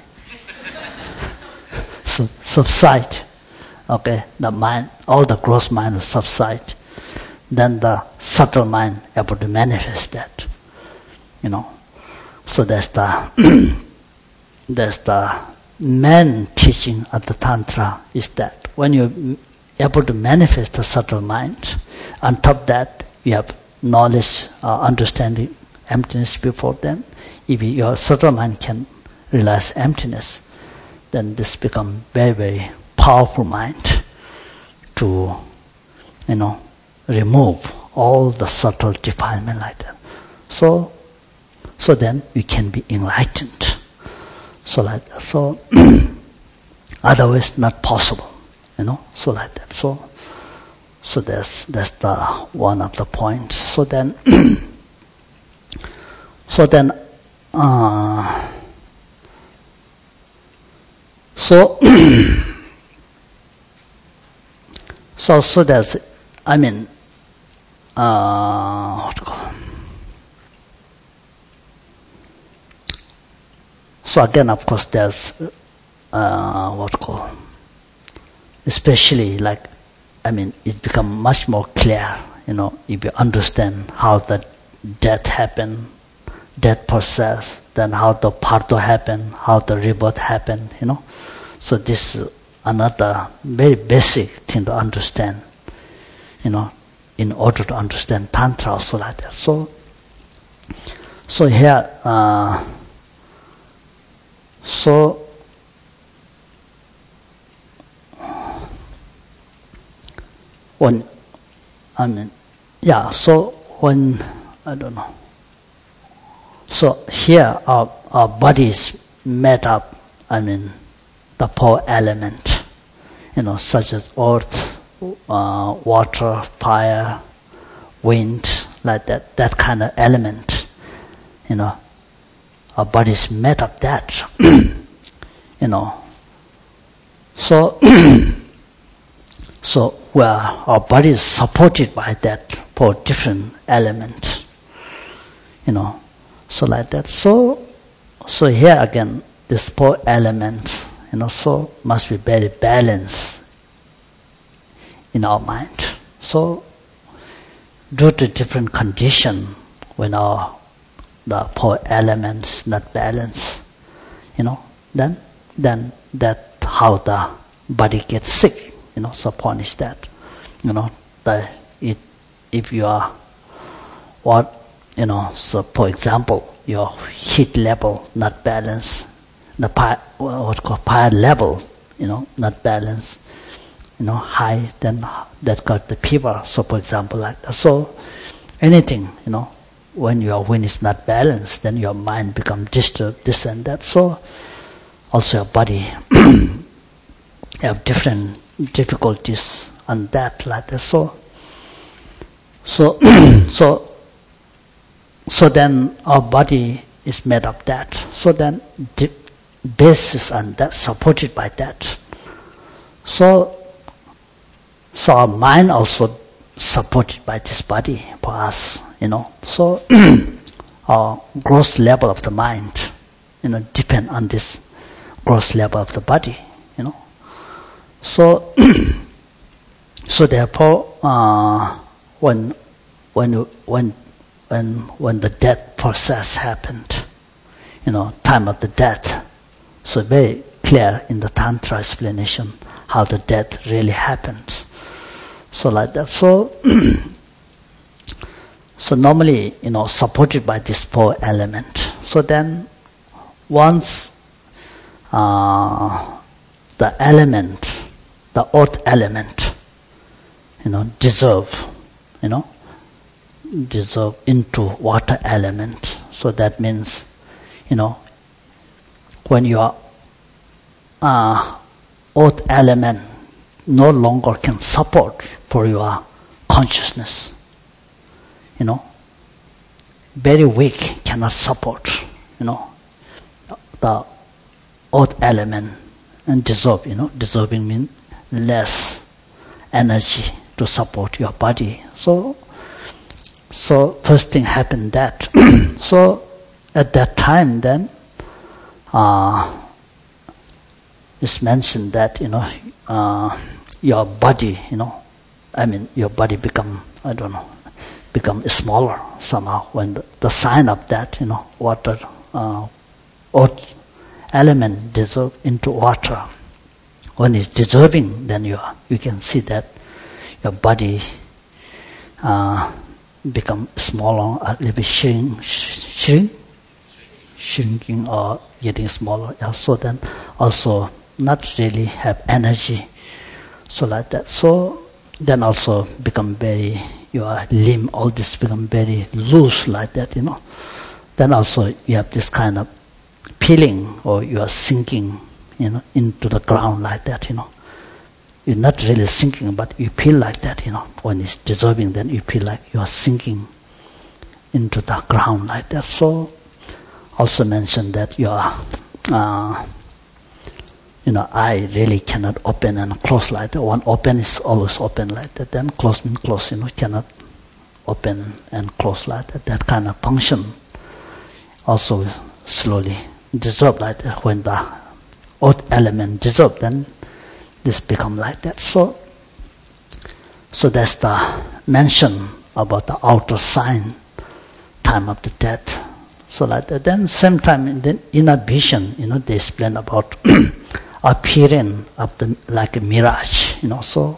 Sub- subside. Okay, the mind, all the gross mind will subside. Then the subtle mind able to manifest that, you know. So that's the that's the main teaching of the Tantra is that when you're able to manifest the subtle mind, on top of that you have knowledge, uh, understanding, emptiness before them. If your subtle mind can realize emptiness, then this becomes very, very powerful mind to, you know, remove all the subtle defilement like that. So, so then we can be enlightened. So like that. So, otherwise not possible, you know. So like that. So, so that's that's the one of the points. So then, so then, uh, so so so that's, I mean, uh, what to call? So again, of course, there's uh, what to call? Especially like, I mean, it becomes much more clear, you know, if you understand how the death happened, death process, then how the parto happened, how the rebirth happened, you know. So this is another very basic thing to understand, you know, in order to understand Tantra also like that. So, so here, uh, so when, I mean, yeah, so when, I don't know. So here our, our body is made up, I mean, the four elements, you know, such as earth, uh, water, fire, wind, like that, that kind of element, you know. Our body is made of that, you know. So, so where our body is supported by that four different elements, you know. So like that. So, so here again, these four elements, you know, so must be very balanced in our mind. So, due to different condition, when our the four elements not balanced, you know, then then that how the body gets sick, you know. So point is that, you know, the it if you are what. You know, so for example, your heat level not balanced, the fire, what called fire level, you know, not balanced, you know, high, then that got the fever. So for example, like that. So anything, you know, when your wind is not balanced, then your mind becomes disturbed, this and that. So also your body have different difficulties on that, like that. So, so, so. So then our body is made of that. So then di- basis and that supported by that. So, so our mind also supported by this body for us, you know. So our gross level of the mind, you know, depend on this gross level of the body, you know. So, so therefore, uh, when when when when when the death process happened, you know, time of the death, so very clear in the Tantra explanation how the death really happens. So like that. So, so normally, you know, supported by this four element. So then, once uh, the element, the earth element, you know, dissolve, you know, dissolve into water element. So that means, you know, when your uh, earth element no longer can support for your consciousness, you know, very weak, cannot support, you know, the earth element and dissolve, you know, dissolving means less energy to support your body. So, so first thing happened that. So at that time then, uh, it's mentioned that, you know, uh, your body, you know, I mean, your body become, I don't know, become smaller somehow when the, the sign of that, you know, water, uh, earth element dissolve into water. When it's dissolving, then you you can see that your body uh, become smaller, a little bit shrink, shrink, shrinking or getting smaller. So then also not really have energy. So like that. So then also become very, your limb, all this become very loose like that, you know. Then also you have this kind of feeling, or you are sinking, you know, into the ground like that, you know. You're not really sinking, but you feel like that, you know. When it's dissolving, then you feel like you are sinking into the ground like that. So also mentioned that your uh, you know, eye really cannot open and close like that. One open is always open like that. Then close means close, you know, cannot open and close like that. That kind of function also slowly dissolve like that. When the earth element dissolve, then this become like that. So, so that's the mention about the outer sign, time of the death. So like that. Then same time in the inner vision, you know, they explain about appearing of the like a mirage, you know. So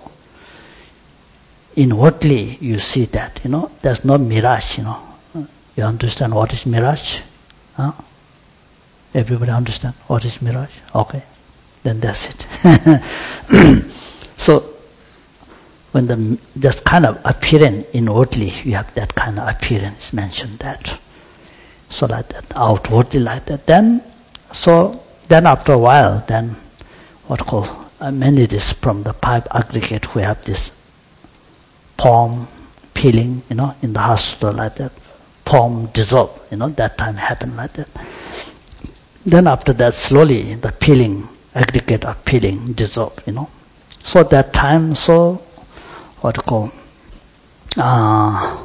inwardly you see that, you know, there's no mirage, you know. You understand what is mirage? Huh? Everybody understand what is mirage? Okay, then that's it. So when the this kind of appearance inwardly, you have that kind of appearance mentioned that. So like that, outwardly like that. Then, so then after a while, then what called uh, mainly this from the five aggregate, we have this form, feeling, you know, in the hospital like that. Form dissolve, you know, that time happened like that. Then after that, slowly the feeling, aggregate of feeling dissolve, you know. So that time, so what called, uh,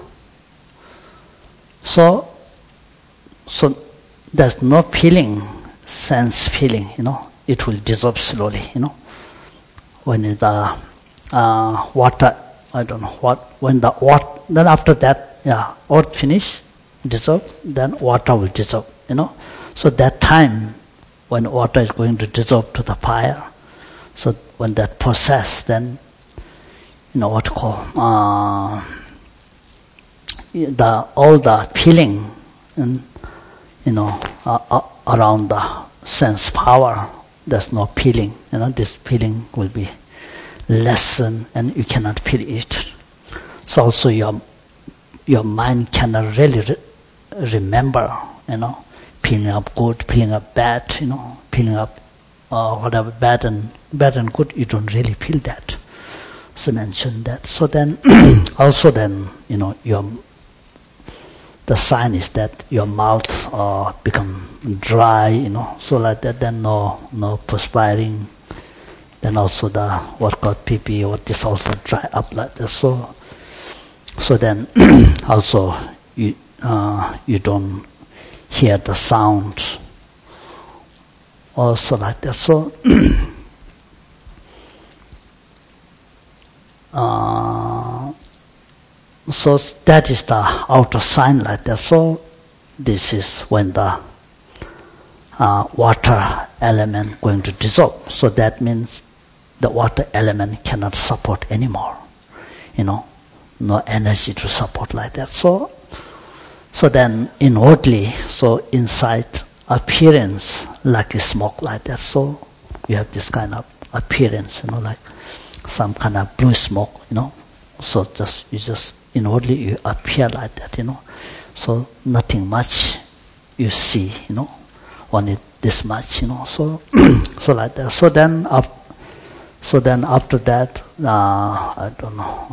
so, so there's no feeling, sense feeling, you know. It will dissolve slowly, you know. When the uh, water, I don't know what, when the water, then after that, yeah, earth finish, dissolve, then water will dissolve, you know. So that time, when water is going to dissolve to the fire, so when that process, then, you know, what to call, uh, the, all the feeling, and, you know, uh, uh, around the sense power, there's no feeling, you know, this feeling will be lessened and you cannot feel it. So also your your mind cannot really re- remember, you know, feeling up good, feeling up bad, you know, feeling up uh, whatever bad and bad and good, you don't really feel that. So mention that. So then also then, you know, your the sign is that your mouth uh, become dry, you know, so like that, then no no perspiring. Then also the what called pee pee, what this also dry up like that. So so then also you uh, you don't hear the sound. Also like that. So uh, so that is the outer sign like that. So this is when the uh, water element going to dissolve. So that means the water element cannot support anymore. You know, no energy to support like that. So so then inwardly, so inside appearance like a smoke like that. So you have this kind of appearance, you know, like some kind of blue smoke, you know. So just you just inwardly you appear like that, you know. So nothing much you see, you know, only this much, you know. So so like that. So then up, so then after that, uh, I don't know,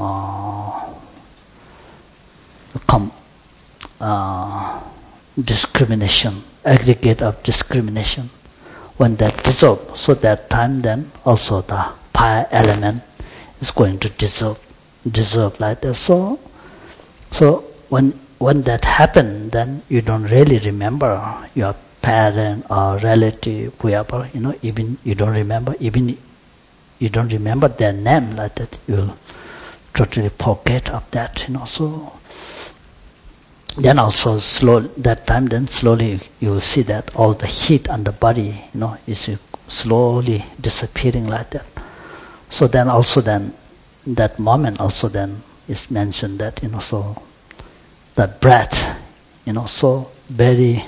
uh, come uh, discrimination, aggregate of discrimination. When that dissolve, so that time then also the fire element is going to dissolve, dissolve like that. So, so when when that happen, then you don't really remember your parent or relative, whoever, you know, even you don't remember, even you don't remember their name like that, you'll totally forget of that, you know. So then also slow that time, then slowly you will see that all the heat on the body, you know, is slowly disappearing like that. So then also then that moment also then is mentioned that, you know, so the breath, you know, so very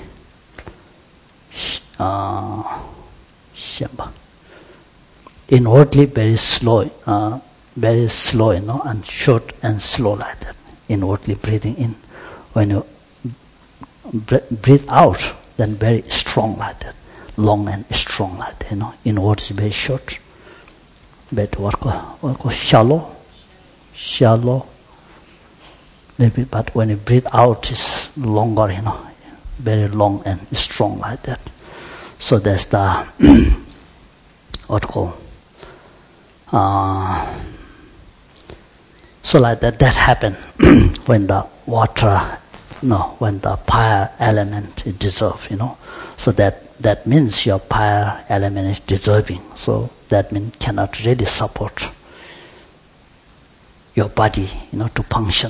uh, inwardly very slow, uh, very slow, you know, and short and slow like that. Inwardly breathing in. When you breathe out, then very strong like that, long and strong like that, you know. Inwards very short, but what called shallow, shallow. Maybe, but when you breathe out, it's longer, you know, very long and strong like that. So that's the what called. Uh, so like that, that happened when the water. No, when the fire element is dissolved, you know. So that, that means your fire element is dissolving. So that means cannot really support your body, you know, to function.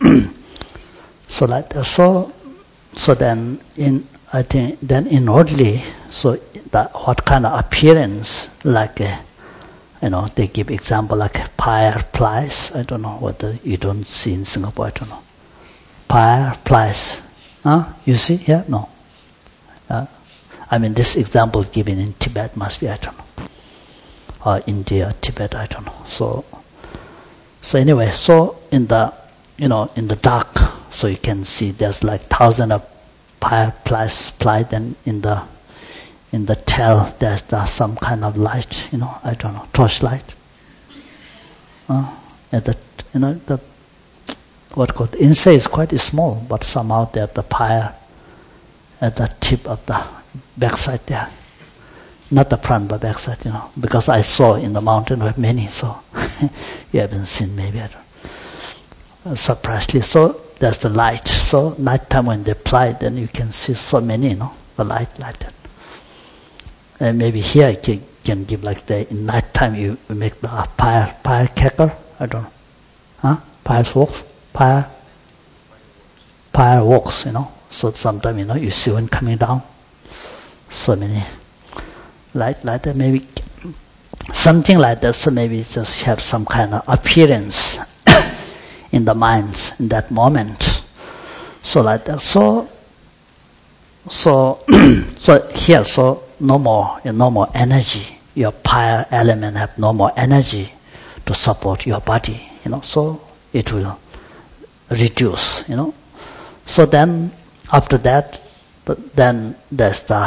So like that, so so then in I think then inwardly, so that what kind of appearance like a, you know, they give example like fireflies. I don't know whether you don't see in Singapore. I don't know. Fireflies, huh? You see here? No. Uh, I mean, this example given in Tibet must be, I don't know, or India, Tibet, I don't know. So, so anyway, so in the, you know, in the dark, so you can see there's like thousand of fireflies fly. Then in the, in the tail, there's the, some kind of light, you know, I don't know, torchlight. Uh, at the, you know, the. What called the insect is quite small, but somehow they have the fire at the tip of the backside there. Not the front, but backside, you know. Because I saw in the mountain we have many, so you haven't seen maybe, I don't know. Uh, surprisingly, so there's the light. So nighttime when they fly, then you can see so many, you know, the light like that. And maybe here you can, can give like the, in nighttime you make the fire, fire cracker, I don't know. Huh? Fireworks? Fire, fireworks, you know. So sometimes, you know, you see one coming down. So many light like that, maybe something like that. So maybe just have some kind of appearance in the mind in that moment. So like that. So, so, so here, so no more, you know, no more energy. Your fire element have no more energy to support your body, you know. So it will reduce, you know. So then after that, then there's the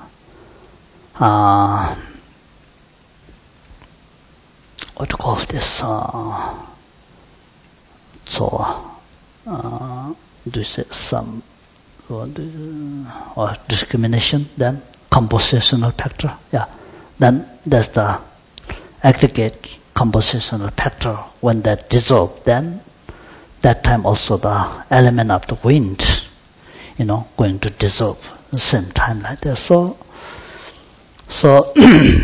uh, what to call this? Uh, so uh, do you say some or discrimination, then compositional factor. Yeah, then there's the aggregate compositional factor. When that dissolves, then that time also the element of the wind, you know, going to dissolve the same time like that. So, so,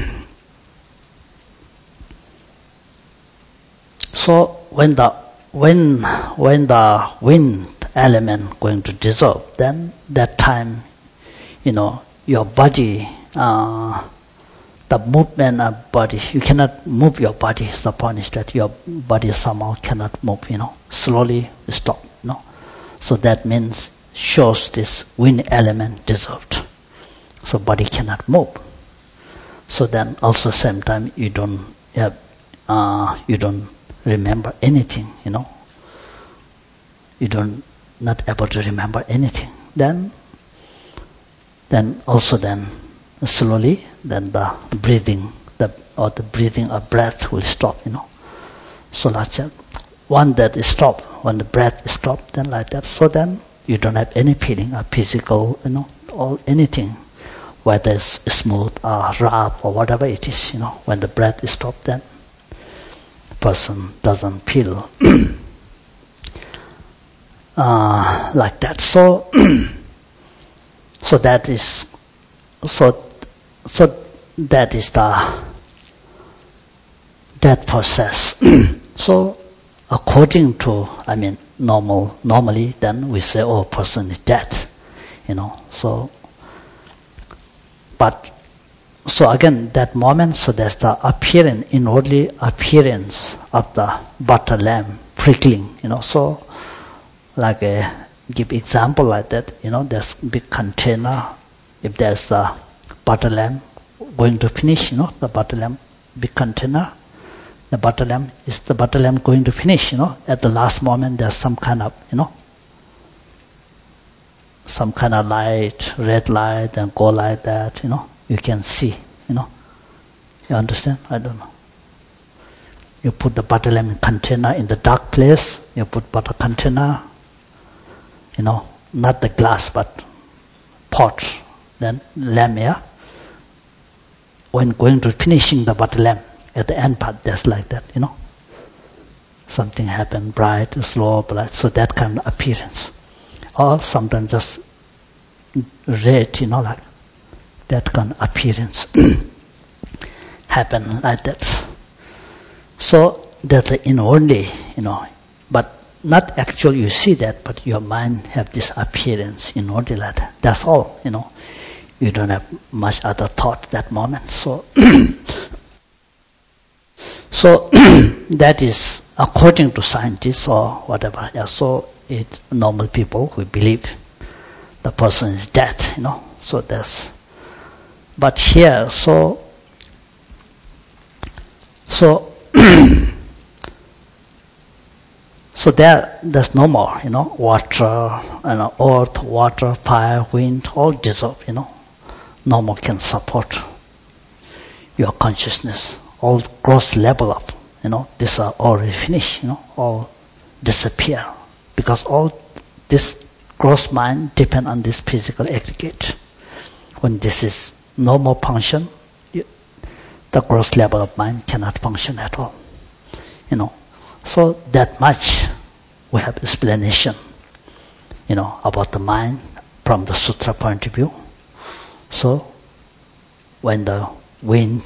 so when the when when the wind element going to dissolve, then that time, you know, your body, uh, the movement of body, you cannot move your body. The point is that your body somehow cannot move, you know, slowly stop, you know. So that means, shows this wind element dissolved. So body cannot move. So then also same time you don't have, uh, you don't remember anything, you know. You don't, not able to remember anything. Then, then also then slowly, then the breathing, the or the breathing or breath will stop, you know. So like that. One that is stopped, when the breath is stopped, then like that. So then you don't have any feeling of physical, you know, or anything, whether it's smooth or rough or whatever it is, you know. When the breath is stopped, then the person doesn't feel uh, like that. So, so that is, so, so that is the that process. So, according to, I mean, normal, normally, then we say, oh, person is dead, you know. So, but, so again, that moment, so there's the appearance, inwardly appearance of the butter lamp prickling, you know. So, like a, give example like that, you know, there's big container, if there's a butter lamp going to finish, you know, the butter lamp, big container, the butter lamp, is the butter lamp going to finish, you know, at the last moment there's some kind of, you know, some kind of light, red light and go like that, you know, you can see, you know. You understand? I don't know. You put the butter lamp container in the dark place, you put butter container, you know, not the glass but pot, then lamp, yeah. When going to finishing the butter lamp, at the end part, there's like that, you know. Something happened, bright, slow, bright, so that kind of appearance. Or sometimes just red, you know, like that kind of appearance happen like that. So that's the inwardly, you know, but not actually you see that, but your mind have this appearance inwardly like that. That's all, you know. You don't have much other thought that moment. So, so that is according to scientists or whatever. Yeah, so it normal people who believe the person is dead, you know. So that's. But here, so so so there, there's no more, you know. Water, you know, earth, water, fire, wind, all dissolve, you know. No more can support your consciousness. All gross level up, you know, these are already finished, you know, all disappear. Because all this gross mind depend on this physical aggregate. When this is no more function, you, the gross level of mind cannot function at all. You know, so that much we have explanation, you know, about the mind from the sutra point of view. So, when the wind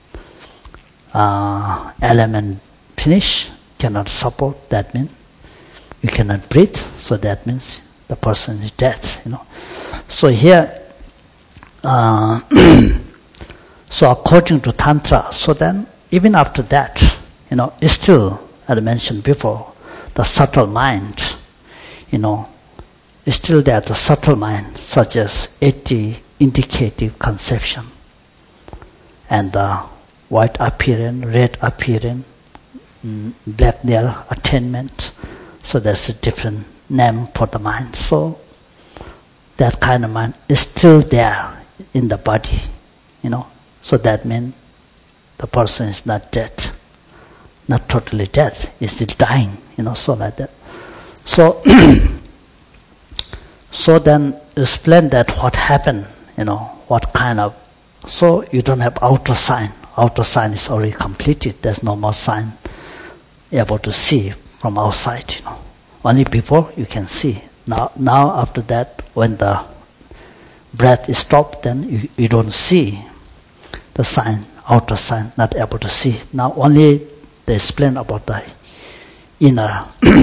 uh, element finish, cannot support, that means you cannot breathe, so that means the person is dead, you know. So here, uh, so according to Tantra, so then even after that, you know, it's still, as I mentioned before, the subtle mind, you know, is still there, the subtle mind, such as eighty indicative conception, and the white appearance, red appearance, mm, black there attainment. So there's a different name for the mind. So that kind of mind is still there in the body, you know. So that means the person is not dead, not totally dead, is still dying, you know. So like that. So So then explain that what happened, you know, what kind of, so you don't have outer sign. Outer sign is already completed. There's no more sign you're able to see from outside, you know. Only before you can see. Now, now after that, when the breath is stopped, then you, you don't see the sign, outer sign, not able to see. Now only they explain about the inner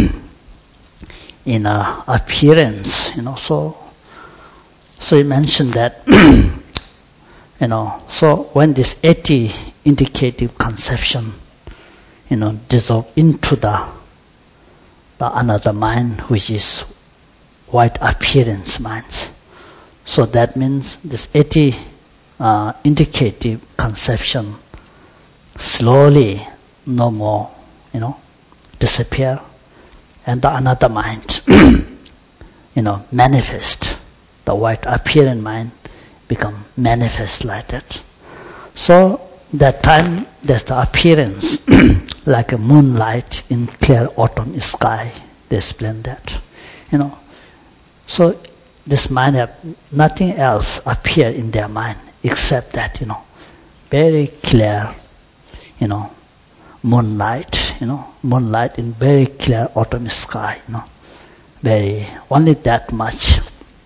inner appearance, you know. So so you mentioned that you know, so when this eighty indicative conception, you know, dissolve into the the another mind, which is white appearance minds. So that means this eighty uh, indicative conception slowly no more, you know, disappear, and the another mind, you know, manifest. The white appearance mind become manifest like that. So that time there's the appearance like a moonlight in clear autumn sky. They explain that, you know. So this mind have nothing else appear in their mind except that, you know, very clear, you know, moonlight, you know, moonlight in very clear autumn sky, you know, very, only that much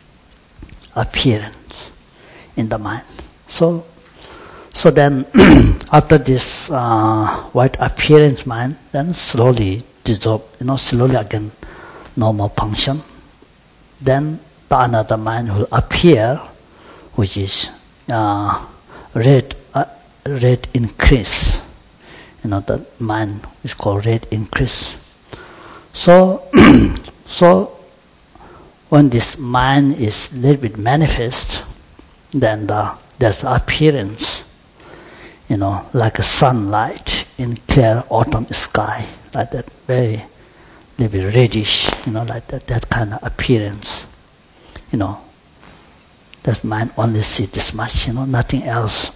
appearance in the mind. So, so then after this uh, white appearance mind, then slowly dissolve, you know, slowly again normal function. Then the another mind will appear, which is uh, red, uh, red increase. You know, the mind is called red increase. So, so when this mind is a little bit manifest, then the, there's the appearance, you know, like a sunlight in clear autumn sky, like that, very little bit reddish, you know, like that, that kind of appearance, you know. That mind only see this much, you know, nothing else.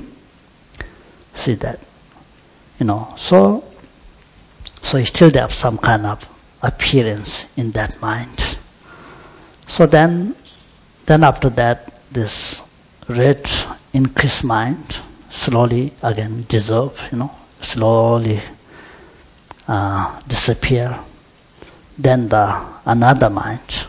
See that, you know. So, so you still have some kind of appearance in that mind. So then, then after that, this red increased mind slowly again dissolve, you know, slowly uh, disappear. Then the another mind,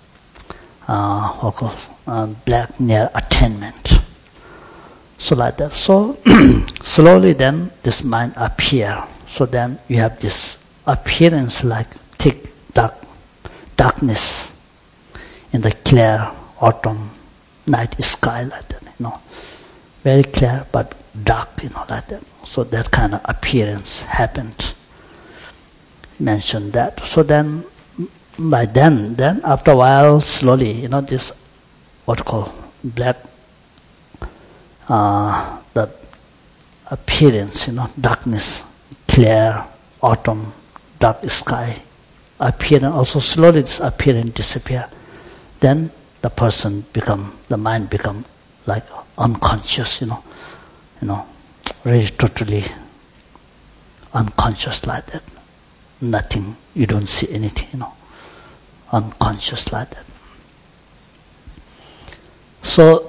uh, what called uh, black near attainment. So like that. So slowly then this mind appear. So then you have this appearance like thick dark darkness in the clear autumn night sky like that, you know. Very clear but dark, you know, like that. So that kind of appearance happened. Mentioned that. So then by then, then after a while, slowly, you know, this what called black, uh, the appearance, you know, darkness, clear autumn, dark sky, appearance also slowly this appearance disappear. Then the person become, the mind become like unconscious, you know, you know, really totally unconscious like that. Nothing, you don't see anything, you know, unconscious like that. So,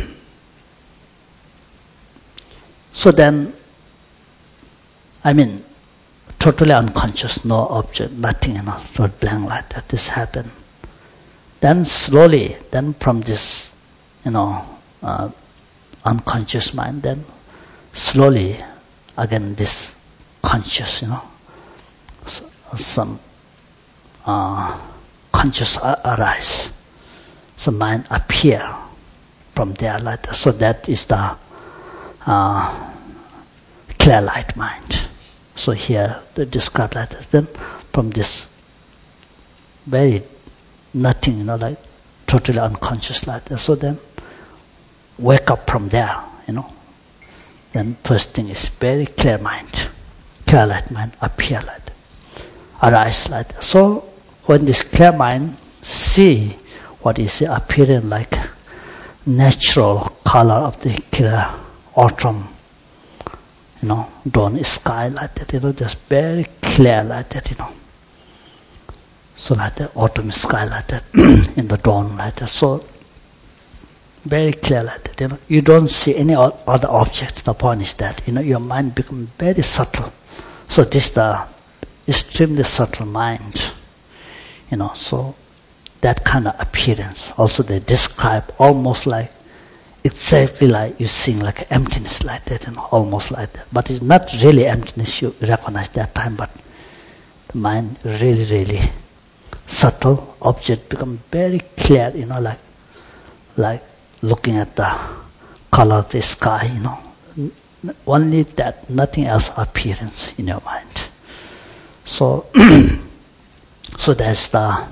so then, I mean, totally unconscious, no object, nothing, you know, so blank like that, this happened. Then slowly, then from this, you know, uh, unconscious mind, then slowly, again this conscious, you know, some uh, conscious arise, some mind appear from there like that. So that is the uh, clear light mind. So here they describe like that. Then from this very nothing, you know, like totally unconscious like that. So then wake up from there, you know. Then first thing is very clear mind, clear light mind appear like that. Arise like that. So when this clear mind see what is the appearance like natural color of the clear autumn, you know, dawn sky like that, you know, just very clear like that, you know. So like the autumn sky like that, in the dawn like that. So very clear like that. You know, you don't see any other object. The point is that, you know, your mind becomes very subtle. So this is the extremely subtle mind. You know, so that kind of appearance. Also they describe almost like, exactly like you seeing like emptiness like that, you know, almost like that. But it's not really emptiness you recognize that time, but the mind really, really subtle object become very clear, you know, like like looking at the color of the sky, you know. Only that, nothing else appearance in your mind. So so that's the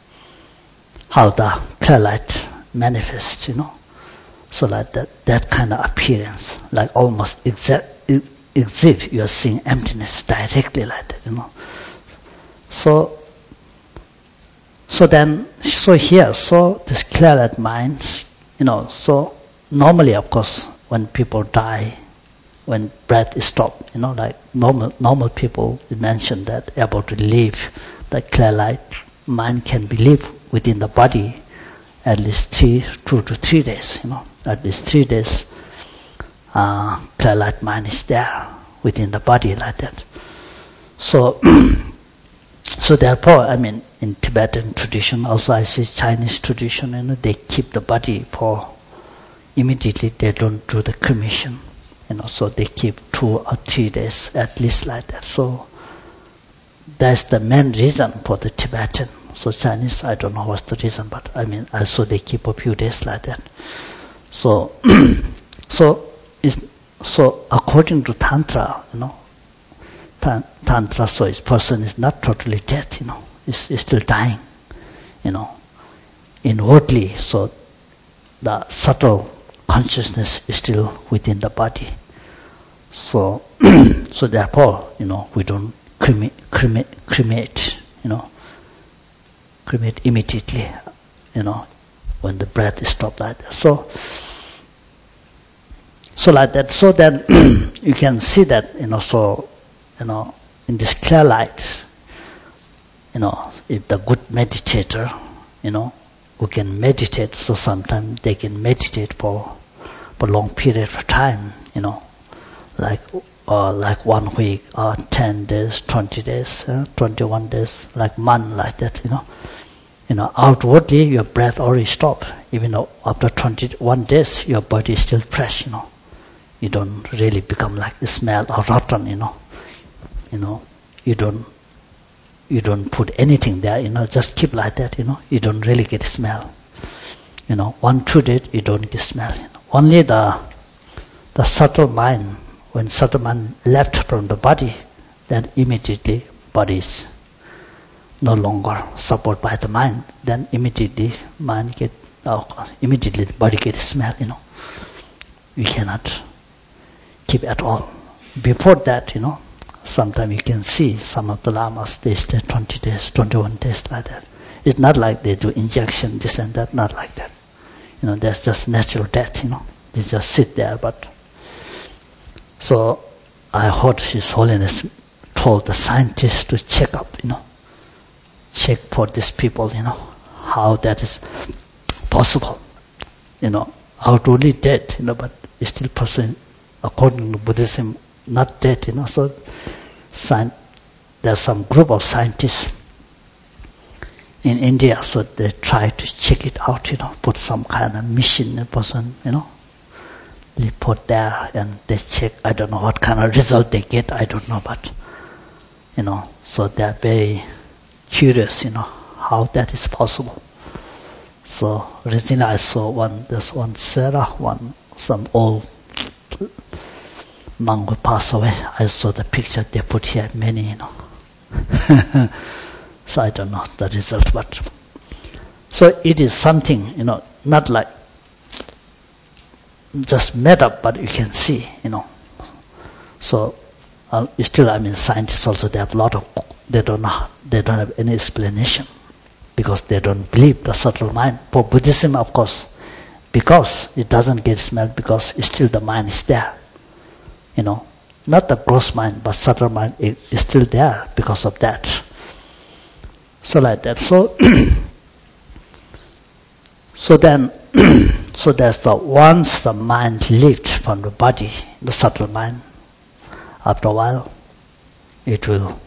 how the clear light manifests, you know. So like that, that kind of appearance, like almost exact, as if you are seeing emptiness directly like that, you know. So, so then, so here, so this clear light mind, you know, so normally, of course, when people die, when breath is stopped, you know, like normal normal people mention that able to live, the clear light mind can be live within the body at least three, two to three days, you know. At least three days, uh, clear light mind is there within the body like that. So, so therefore, I mean, in Tibetan tradition, also I see Chinese tradition, you know, they keep the body for immediately. They don't do the cremation, you know. So they keep two or three days at least like that. So that's the main reason for the Tibetan. So Chinese, I don't know what's the reason, but I mean, also they keep a few days like that. So, so, is, so according to Tantra, you know, tan, Tantra, so this person is not totally dead, you know, is is still dying, you know, inwardly. So, the subtle consciousness is still within the body. So, so therefore, you know, we don't cremate, cremate, cremate, you know, cremate immediately, you know, when the breath is stopped like that. So, so like that. So then you can see that, you know, so, you know, in this clear light, you know, if the good meditator, you know, who can meditate, so sometimes they can meditate for for long period of time, you know, like uh, like one week or ten days, twenty days, uh, twenty-one days, like month like that, you know. You know, outwardly your breath already stopped. Even though after twenty-one days your body is still fresh, you know. You don't really become like the smell or rotten, you know. You know, you don't you don't put anything there, you know, just keep like that, you know. You don't really get smell. You know, one, two days you don't get smell. You know. Only the the subtle mind, when subtle mind left from the body, then immediately body is no longer supported by the mind, then immediately mind get, oh, immediately the body gets smell, you know. We cannot keep at all. Before that, you know, sometimes you can see some of the lamas, they stay twenty days, twenty-one days like that. It's not like they do injection, this and that, not like that. You know, that's just natural death, you know. They just sit there, but... So, I heard His Holiness told the scientists to check up, you know, check for these people, you know, how that is possible. You know, outwardly dead, you know, but still person, according to Buddhism, not dead, you know. So there's some group of scientists in India, so they try to check it out, you know, put some kind of machine in person, you know. They put there and they check, I don't know what kind of result they get, I don't know, but, you know, so they're very curious, you know, how that is possible. So recently I saw one, there's one Sarah, one, some old monk who passed away. I saw the picture they put here, many, you know. So I don't know the result, but so it is something, you know, not like just made up, but you can see, you know. So uh, still, I mean, scientists also, they have a lot of, they don't know, they don't have any explanation because they don't believe the subtle mind. For Buddhism, of course, because it doesn't get smelled, because still the mind is there, you know. Not the gross mind, but subtle mind is still there because of that. So like that. So, so then, so that's the once the mind lifts from the body, the subtle mind, after a while, it will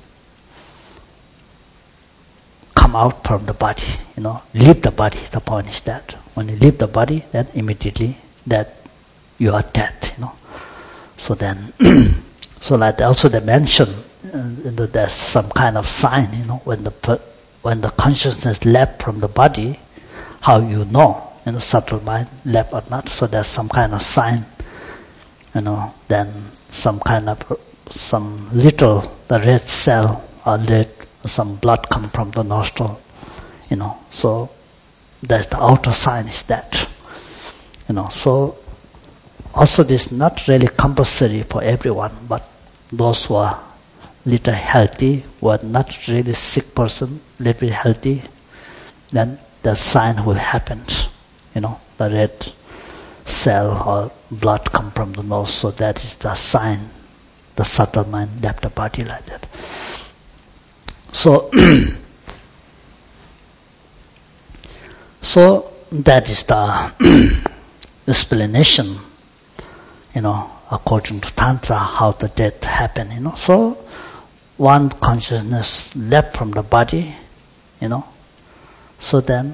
come out from the body, you know, leave the body. The point is that when you leave the body, then immediately that you are dead, you know. So then, so like also they mention uh, that there's some kind of sign, you know, when the when the consciousness left from the body, how you know, you know, subtle mind left or not. So there's some kind of sign, you know. Then some kind of some little the red cell or red some blood come from the nostril, you know. So that's the outer sign is that, you know. So also this is not really compulsory for everyone, but those who are little healthy, who are not really sick person, little healthy, then the sign will happen, you know. The red cell or blood come from the nose, so that is the sign. The subtle mind left the body like that. So, so that is the explanation, you know, according to Tantra, how the death happened, you know. So, one consciousness left from the body, you know. So then,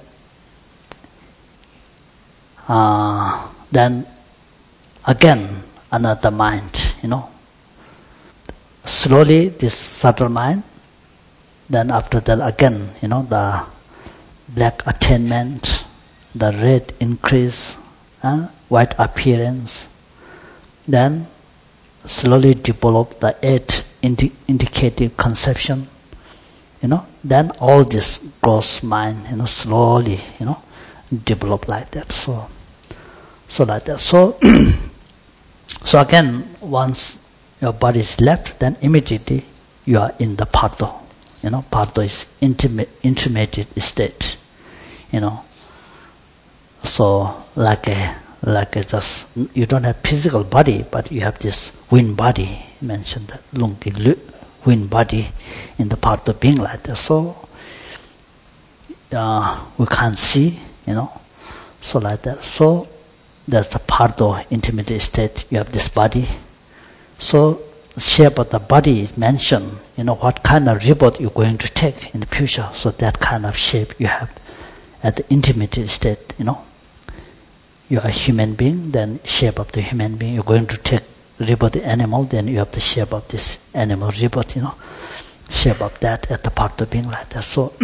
uh, then again another mind, you know. Slowly, this subtle mind. Then after that again, you know, the black attainment, the red increase, uh, white appearance. Then slowly develop the eight indi- indicative conception, you know. Then all this gross mind, you know, slowly, you know, develop like that. So, so like that. So, so again, once your body is left, then immediately you are in the Pardo. You know, Pardo is intimate, intermediate state. You know, so like a like a just you don't have physical body, but you have this wind body. You mentioned that lungi wind body in the Pardo being like that. So uh, we can't see. You know, so like that. So that's the Pardo intermediate state. You have this body. So the shape of the body is mentioned, you know, what kind of rebirth you're going to take in the future. So that kind of shape you have at the intermediate state, you know. You are a human being, then shape of the human being. You're going to take rebirth the animal, then you have the shape of this animal rebirth, you know. Shape of that at the part of being like that. So,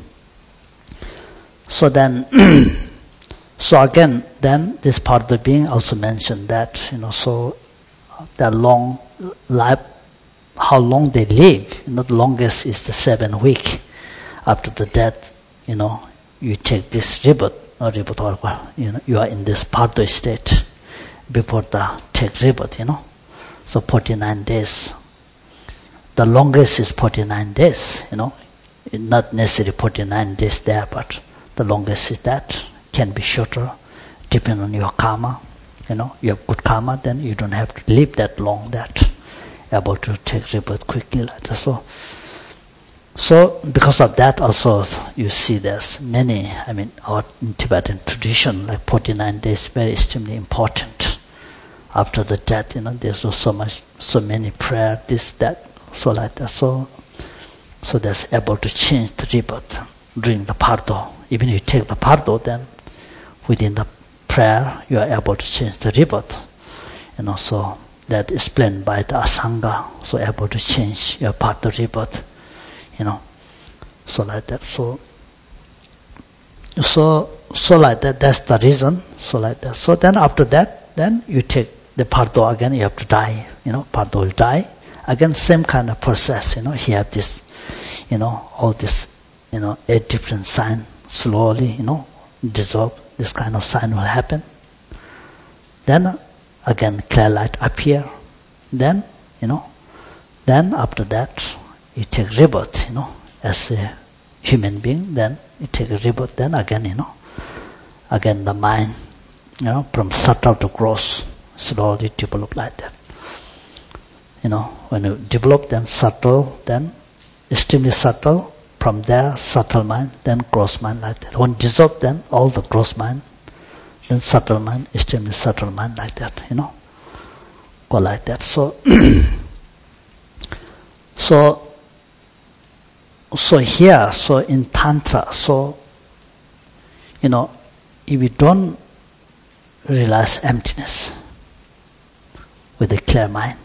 so then, so again, then this part of being also mentioned that, you know, so the long life, how long they live, you know, the longest is the seven week after the death, you know, you take this rebirth, or rebirth, or, you know, you are in this Pardo state before the take rebirth, you know. So forty-nine days. The longest is forty-nine days, you know. Not necessarily forty-nine days there, but the longest is that. Can be shorter, depending on your karma. You know, you have good karma, then you don't have to live that long, that able to take rebirth quickly like that. So, so because of that also you see there's many, I mean, our in Tibetan tradition, like forty-nine days very extremely important. After the death, you know, there's so much, so many prayer, this, that, so like that. So, so that's able to change the rebirth during the Pardo. Even if you take the Pardo, then within the prayer, you are able to change the rebirth. You know, so that is explained by the Asanga, so able to change your path of rebirth. You know, so like that. So, so, so like that. That's the reason. So like that. So then after that, then you take the Pardo again. You have to die. You know, Pardo will die again. Same kind of process. You know, he have this. You know, all this. You know, eight different sign slowly. You know, dissolve. This kind of sign will happen. Then again clear light appear. Then, you know, then after that you take rebirth, you know, as a human being. Then you take a rebirth. Then again, you know, again the mind, you know, from subtle to gross, slowly develop like that. You know, when you develop, then subtle, then extremely subtle, from there, subtle mind, then gross mind, like that. When dissolve, then all the gross mind, then subtle mind, extremely subtle mind, like that, you know. Go like that. So, so, so here, so in Tantra, so, you know, if you don't realize emptiness with a clear mind,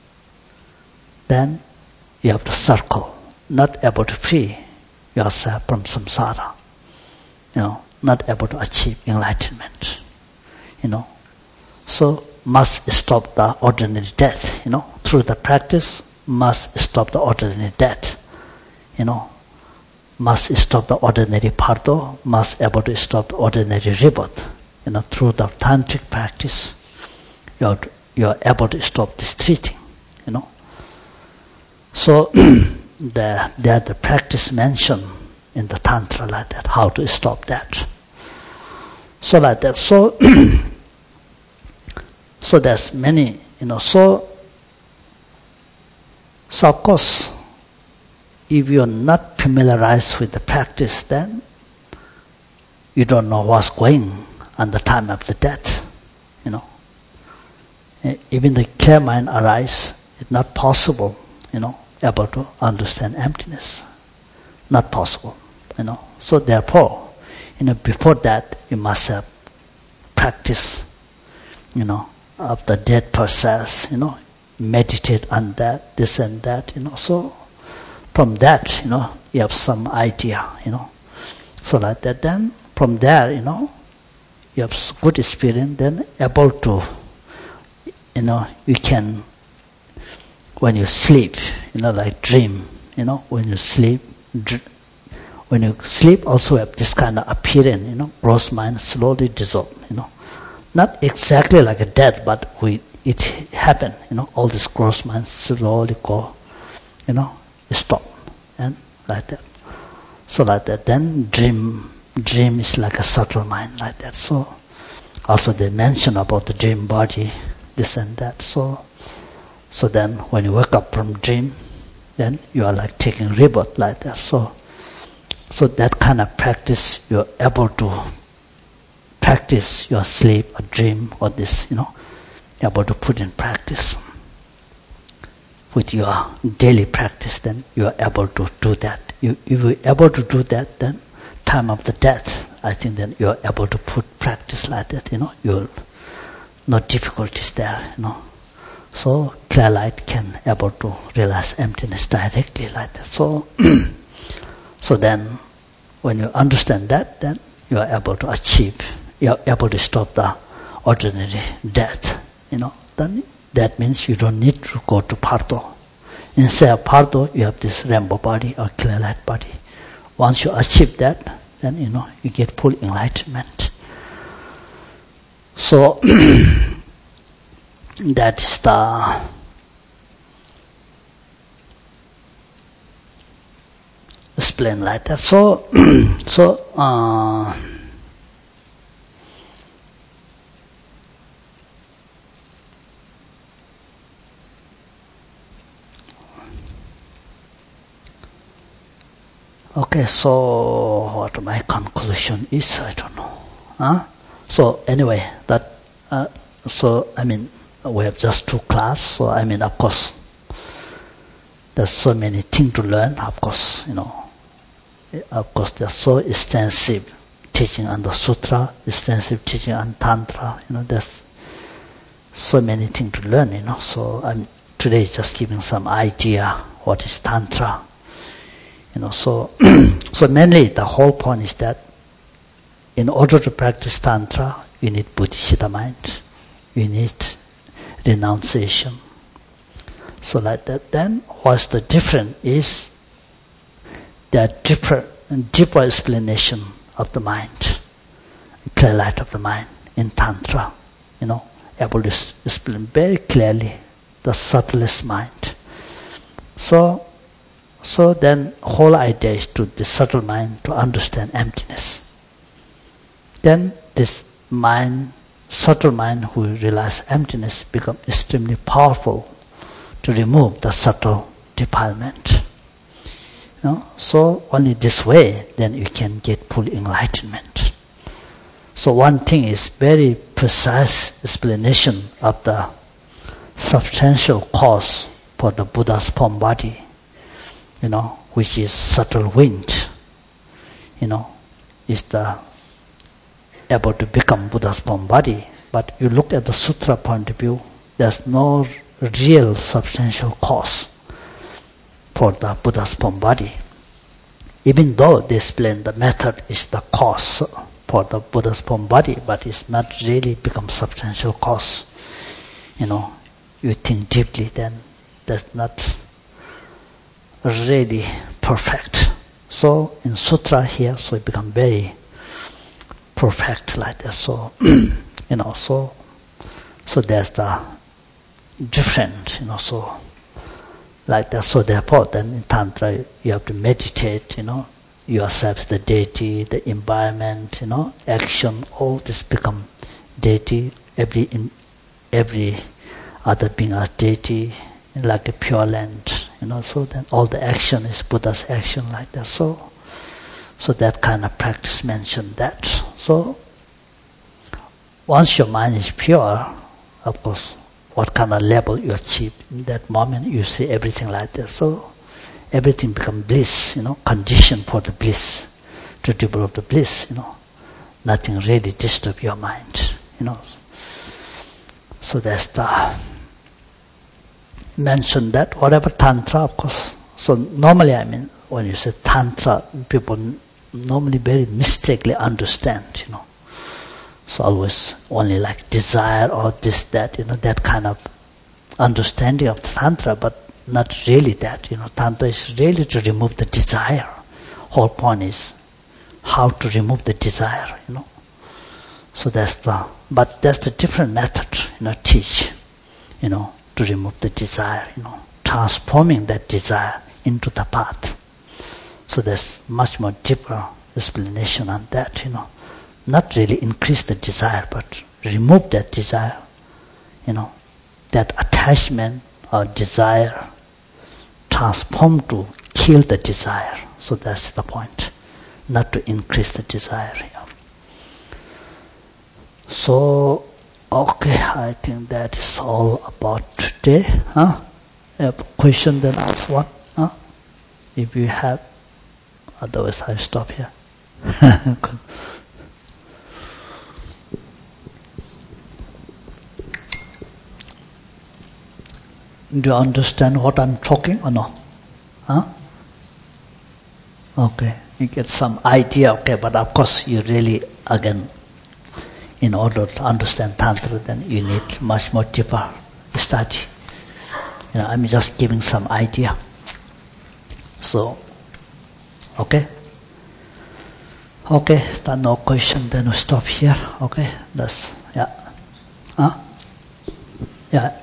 then you have to circle, not able to free yourself from samsara, you know, not able to achieve enlightenment, you know. So must stop the ordinary death, you know, through the practice must stop the ordinary death, you know, must stop the ordinary pardo, must able to stop the ordinary rebirth, you know, through the tantric practice, you are, you are able to stop this three things, you know. So the, there the practice mentioned in the Tantra like that, how to stop that. So like that. So so there's many, you know, so so of course if you're not familiarized with the practice, then you don't know what's going on the time of the death, you know. Even the clear mind arise, it's not possible, you know, able to understand emptiness. Not possible, you know. So therefore, you know, before that, you must have practice, you know, of the death process, you know, meditate on that, this and that, you know. So from that, you know, you have some idea, you know. So like that, then from there, you know, you have good experience, then able to, you know, you can, when you sleep, you know, like dream, you know, when you sleep, dr- when you sleep also have this kind of appearance, you know, gross mind slowly dissolve, you know. Not exactly like a death, but we, it happen, you know, all this gross mind slowly go, you know, stop, and like that. So like that, then dream, dream is like a subtle mind, like that. So also they mention about the dream body, this and that. So So then when you wake up from dream, then you are like taking rebirth like that. So so that kind of practice, you're able to practice your sleep or dream or this, you know, you're able to put in practice. With your daily practice, then you are able to do that. You, if you're able to do that, then time of the death, I think then you're able to put practice like that, you know, you'll, no difficulties there, you know. So clear light can able to realize emptiness directly like that. So, so then, when you understand that, then you are able to achieve. You are able to stop the ordinary death. You know, then that means you don't need to go to Pardo. Instead of Pardo, you have this rainbow body or clear light body. Once you achieve that, then you know you get full enlightenment. So. That is the explain like that. So, so uh, okay. So, what my conclusion is, I don't know. Huh? So anyway, that uh, so I mean. We have just two classes, so I mean, of course, there's so many things to learn, of course, you know. Of course, there's so extensive teaching on the sutra, extensive teaching on tantra, you know, there's so many things to learn, you know. So I'm today just giving some idea what is tantra, you know. So, so mainly the whole point is that in order to practice tantra, you need bodhisattva mind, you need renunciation. So like that, then what's the difference is there are deeper, deeper explanation of the mind, clear light of the mind in Tantra, you know, able to explain very clearly the subtlest mind. So, so then whole idea is to the subtle mind to understand emptiness. Then this mind, subtle mind who realize emptiness become extremely powerful to remove the subtle defilement. You know? So only this way, then you can get full enlightenment. So one thing is very precise explanation of the substantial cause for the Buddha's form body, you know, which is subtle wind, you know, is the able to become Buddha's form body. But you look at the sutra point of view, there's no real substantial cause for the Buddha's form body. Even though they explain the method is the cause for the Buddha's form body, but it's not really become substantial cause. You know, you think deeply, then that's not really perfect. So in sutra here, so it become very perfect like that. So you know, so so there's the different, you know, so like that. So therefore, then in Tantra, you have to meditate, you know, yourself, the deity, the environment, you know, action, all this become deity. Every in, every other being as deity, like a pure land, you know. So then all the action is Buddha's action, like that. So, so that kind of practice mentioned that. So, once your mind is pure, of course, what kind of level you achieve in that moment, you see everything like that. So everything becomes bliss, you know, condition for the bliss, to develop the bliss, you know. Nothing really disturb your mind, you know. So that's the mention that whatever Tantra, of course. So normally, I mean, when you say Tantra, people normally very mistakenly understand, you know. So always only like desire or this, that, you know, that kind of understanding of Tantra, but not really that, you know. Tantra is really to remove the desire. Whole point is how to remove the desire, you know. So that's the, but that's the different method, you know, teach, you know, to remove the desire, you know, transforming that desire into the path. So there's much more deeper explanation on that, you know. Not really increase the desire, but remove that desire, you know, that attachment or desire, transform to kill the desire. So that's the point, not to increase the desire. Yeah. So, okay, I think that is all about today. Huh? Have a question, then ask one. Huh? If you have, otherwise I stop here. Do you understand what I'm talking or not? Huh? Okay, you get some idea, okay, but of course you really, again, in order to understand Tantra, then you need much more deeper study. You know, I'm just giving some idea. So, okay? Okay, then no question, then we stop here. Okay, that's, yeah. Huh? Yeah.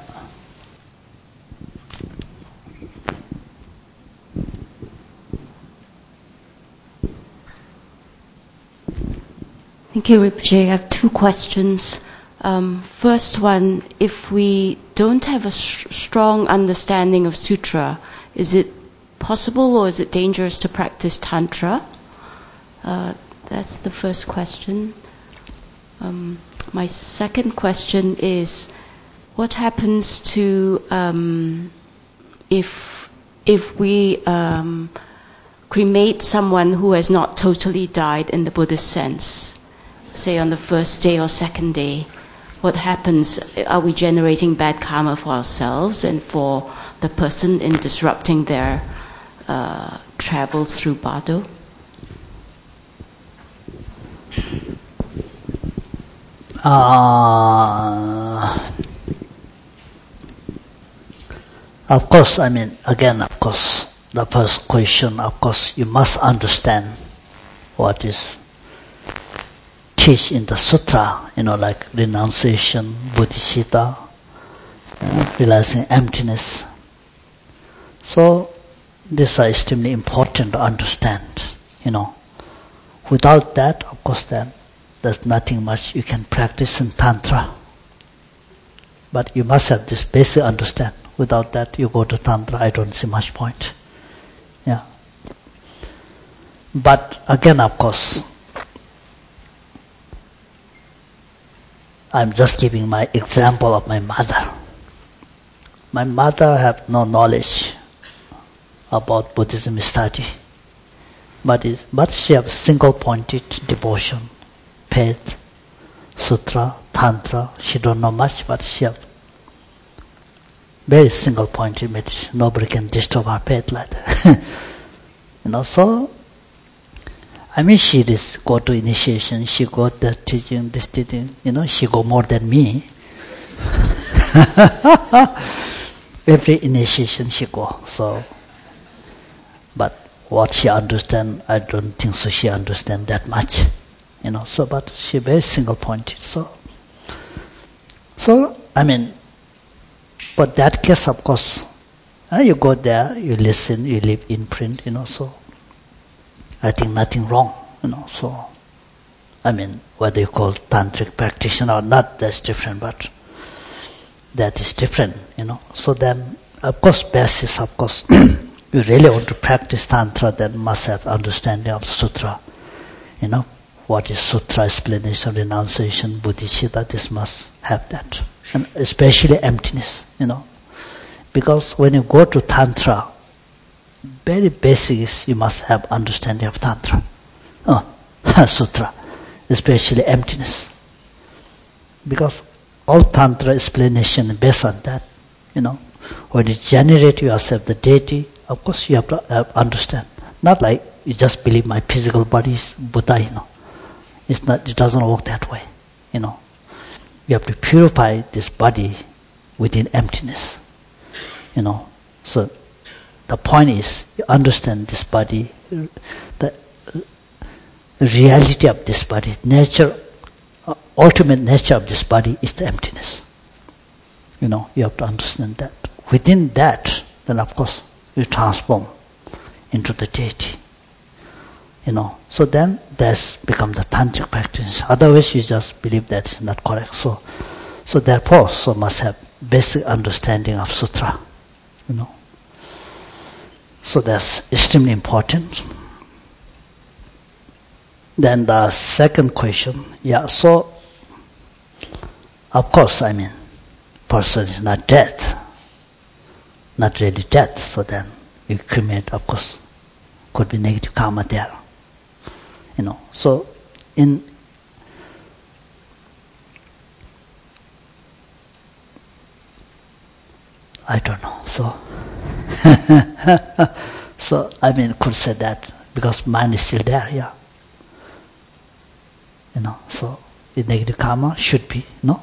Thank you, Rinpoche. I have two questions. Um, first one, if we don't have a sh- strong understanding of sutra, is it possible or is it dangerous to practice Tantra? Uh, that's the first question. Um, my second question is, what happens to um, if if we um, cremate someone who has not totally died in the Buddhist sense? Say on the first day or second day, what happens? Are we generating bad karma for ourselves and for the person in disrupting their uh, travels through Bardo? Uh, of course, I mean, again, of course, the first question, of course, you must understand what is teach in the sutra, you know, like renunciation, bodhicitta, you know, realizing emptiness. So these are extremely important to understand, you know. Without that, of course, then there's nothing much you can practice in Tantra. But you must have this basic understand. Without that, you go to Tantra, I don't see much point. Yeah. But again, of course, I'm just giving my example of my mother. My mother had no knowledge about Buddhism study, but, it, but she has single-pointed devotion, faith, sutra, tantra. She don't know much, but she has very single-pointed meditation. Nobody can disturb her faith like that. You know, so I mean, she just go to initiation. She got the teaching, this teaching. You know, she go more than me. Every initiation she go. So, but what she understand, I don't think so. She understand that much. You know, so but she very single-pointed. So, so I mean, but that case, of course, uh, you go there, you listen, you live in print. You know, so I think nothing wrong. You know, so I mean, whether you call tantric practitioner or not, that's different. But that is different. You know, so then, of course, basis, of course, you really want to practice tantra, then must have understanding of sutra. You know, what is sutra, explanation, renunciation, bodhicitta, this must have that. And especially emptiness, you know. Because when you go to tantra, very basic is you must have understanding of tantra. Oh, sutra, especially emptiness. Because all tantra explanation is based on that, you know. When you generate yourself the deity, of course you have to have understand. Not like you just believe my physical body is Buddha, you know. It's not, it doesn't work that way, you know. You have to purify this body within emptiness, you know. So the point is, you understand this body, the reality of this body, nature, uh, ultimate nature of this body is the emptiness. You know, you have to understand that. Within that, then of course, you transform into the deity. You know, so then that's become the tantric practice. Otherwise, you just believe that is not correct. So, so therefore, so must have basic understanding of sutra. You know, so that's extremely important. Then the second question, yeah. So, of course, I mean, person is not dead, not really dead. So then you cremate. Of course, could be negative karma there. You know, so in I don't know. So, so I mean, could say that because mind is still there. Yeah. You know, so the negative karma should be no.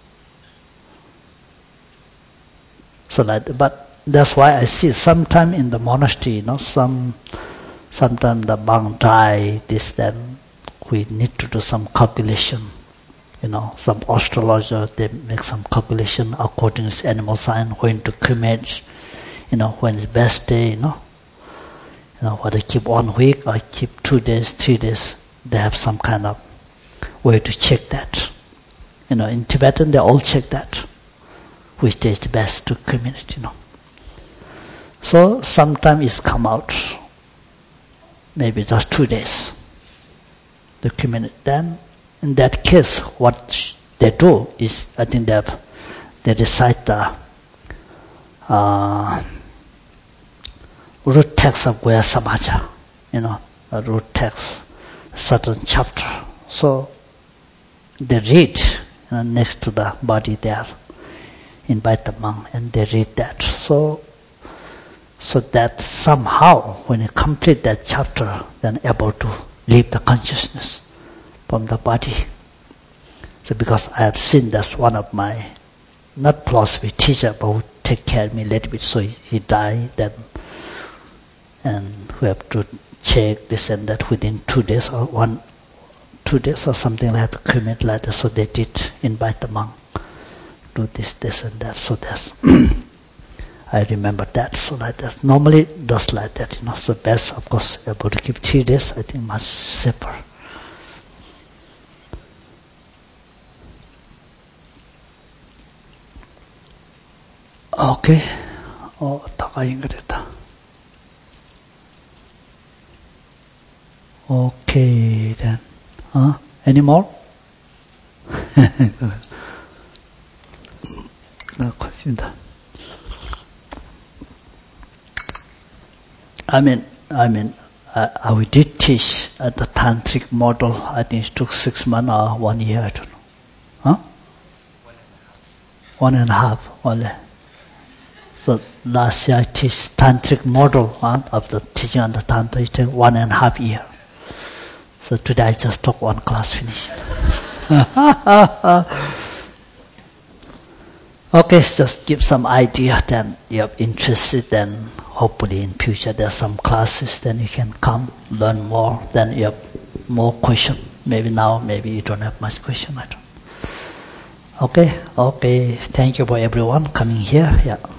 So that, but that's why I see sometime in the monastery, you know, some. Sometimes the monk die, this, then we need to do some calculation. You know, some astrologer, they make some calculation according to animal sign, when to cremate, you know, when is best day, you know. You know, whether keep one week or keep two days, three days, they have some kind of way to check that. You know, in Tibetan, they all check that, which day is the best to cremate, you know. So sometimes it's come out, maybe just two days to cremate. Then, in that case, what they do is, I think they have, they recite the uh, root text of Goya Samaja, you know, the root text, certain chapter. So they read, you know, next to the body there, invite the monk, and they read that. So. So that somehow, when you complete that chapter, then able to leave the consciousness from the body. So because I have seen that's one of my, not philosophy teacher, but who take care of me a little bit, so he, he died then. And we have to check this and that within two days or one, two days or something, they have to cremate like that. So they did invite the monk, do this, this and that. So that's... I remember that, so like that. Normally does like that, you know. So best, of course, able to keep three days, I think much safer. Okay. Oh, 다가 인그랬다. Okay, then. Huh? Any more? No question. I mean, I mean, uh, we did teach at the tantric model. I think it took six months or one year. I don't know. Huh? One and a half only. So last year I teach tantric model huh, of the teaching on the tantra. It took one and a half year. So today I just took one class, finished. Okay, just give some idea. Then you're interested. Then hopefully in future there's some classes. Then you can come learn more. Then you have more question. Maybe now, maybe you don't have much question. I don't. Okay, okay. Thank you for everyone coming here. Yeah.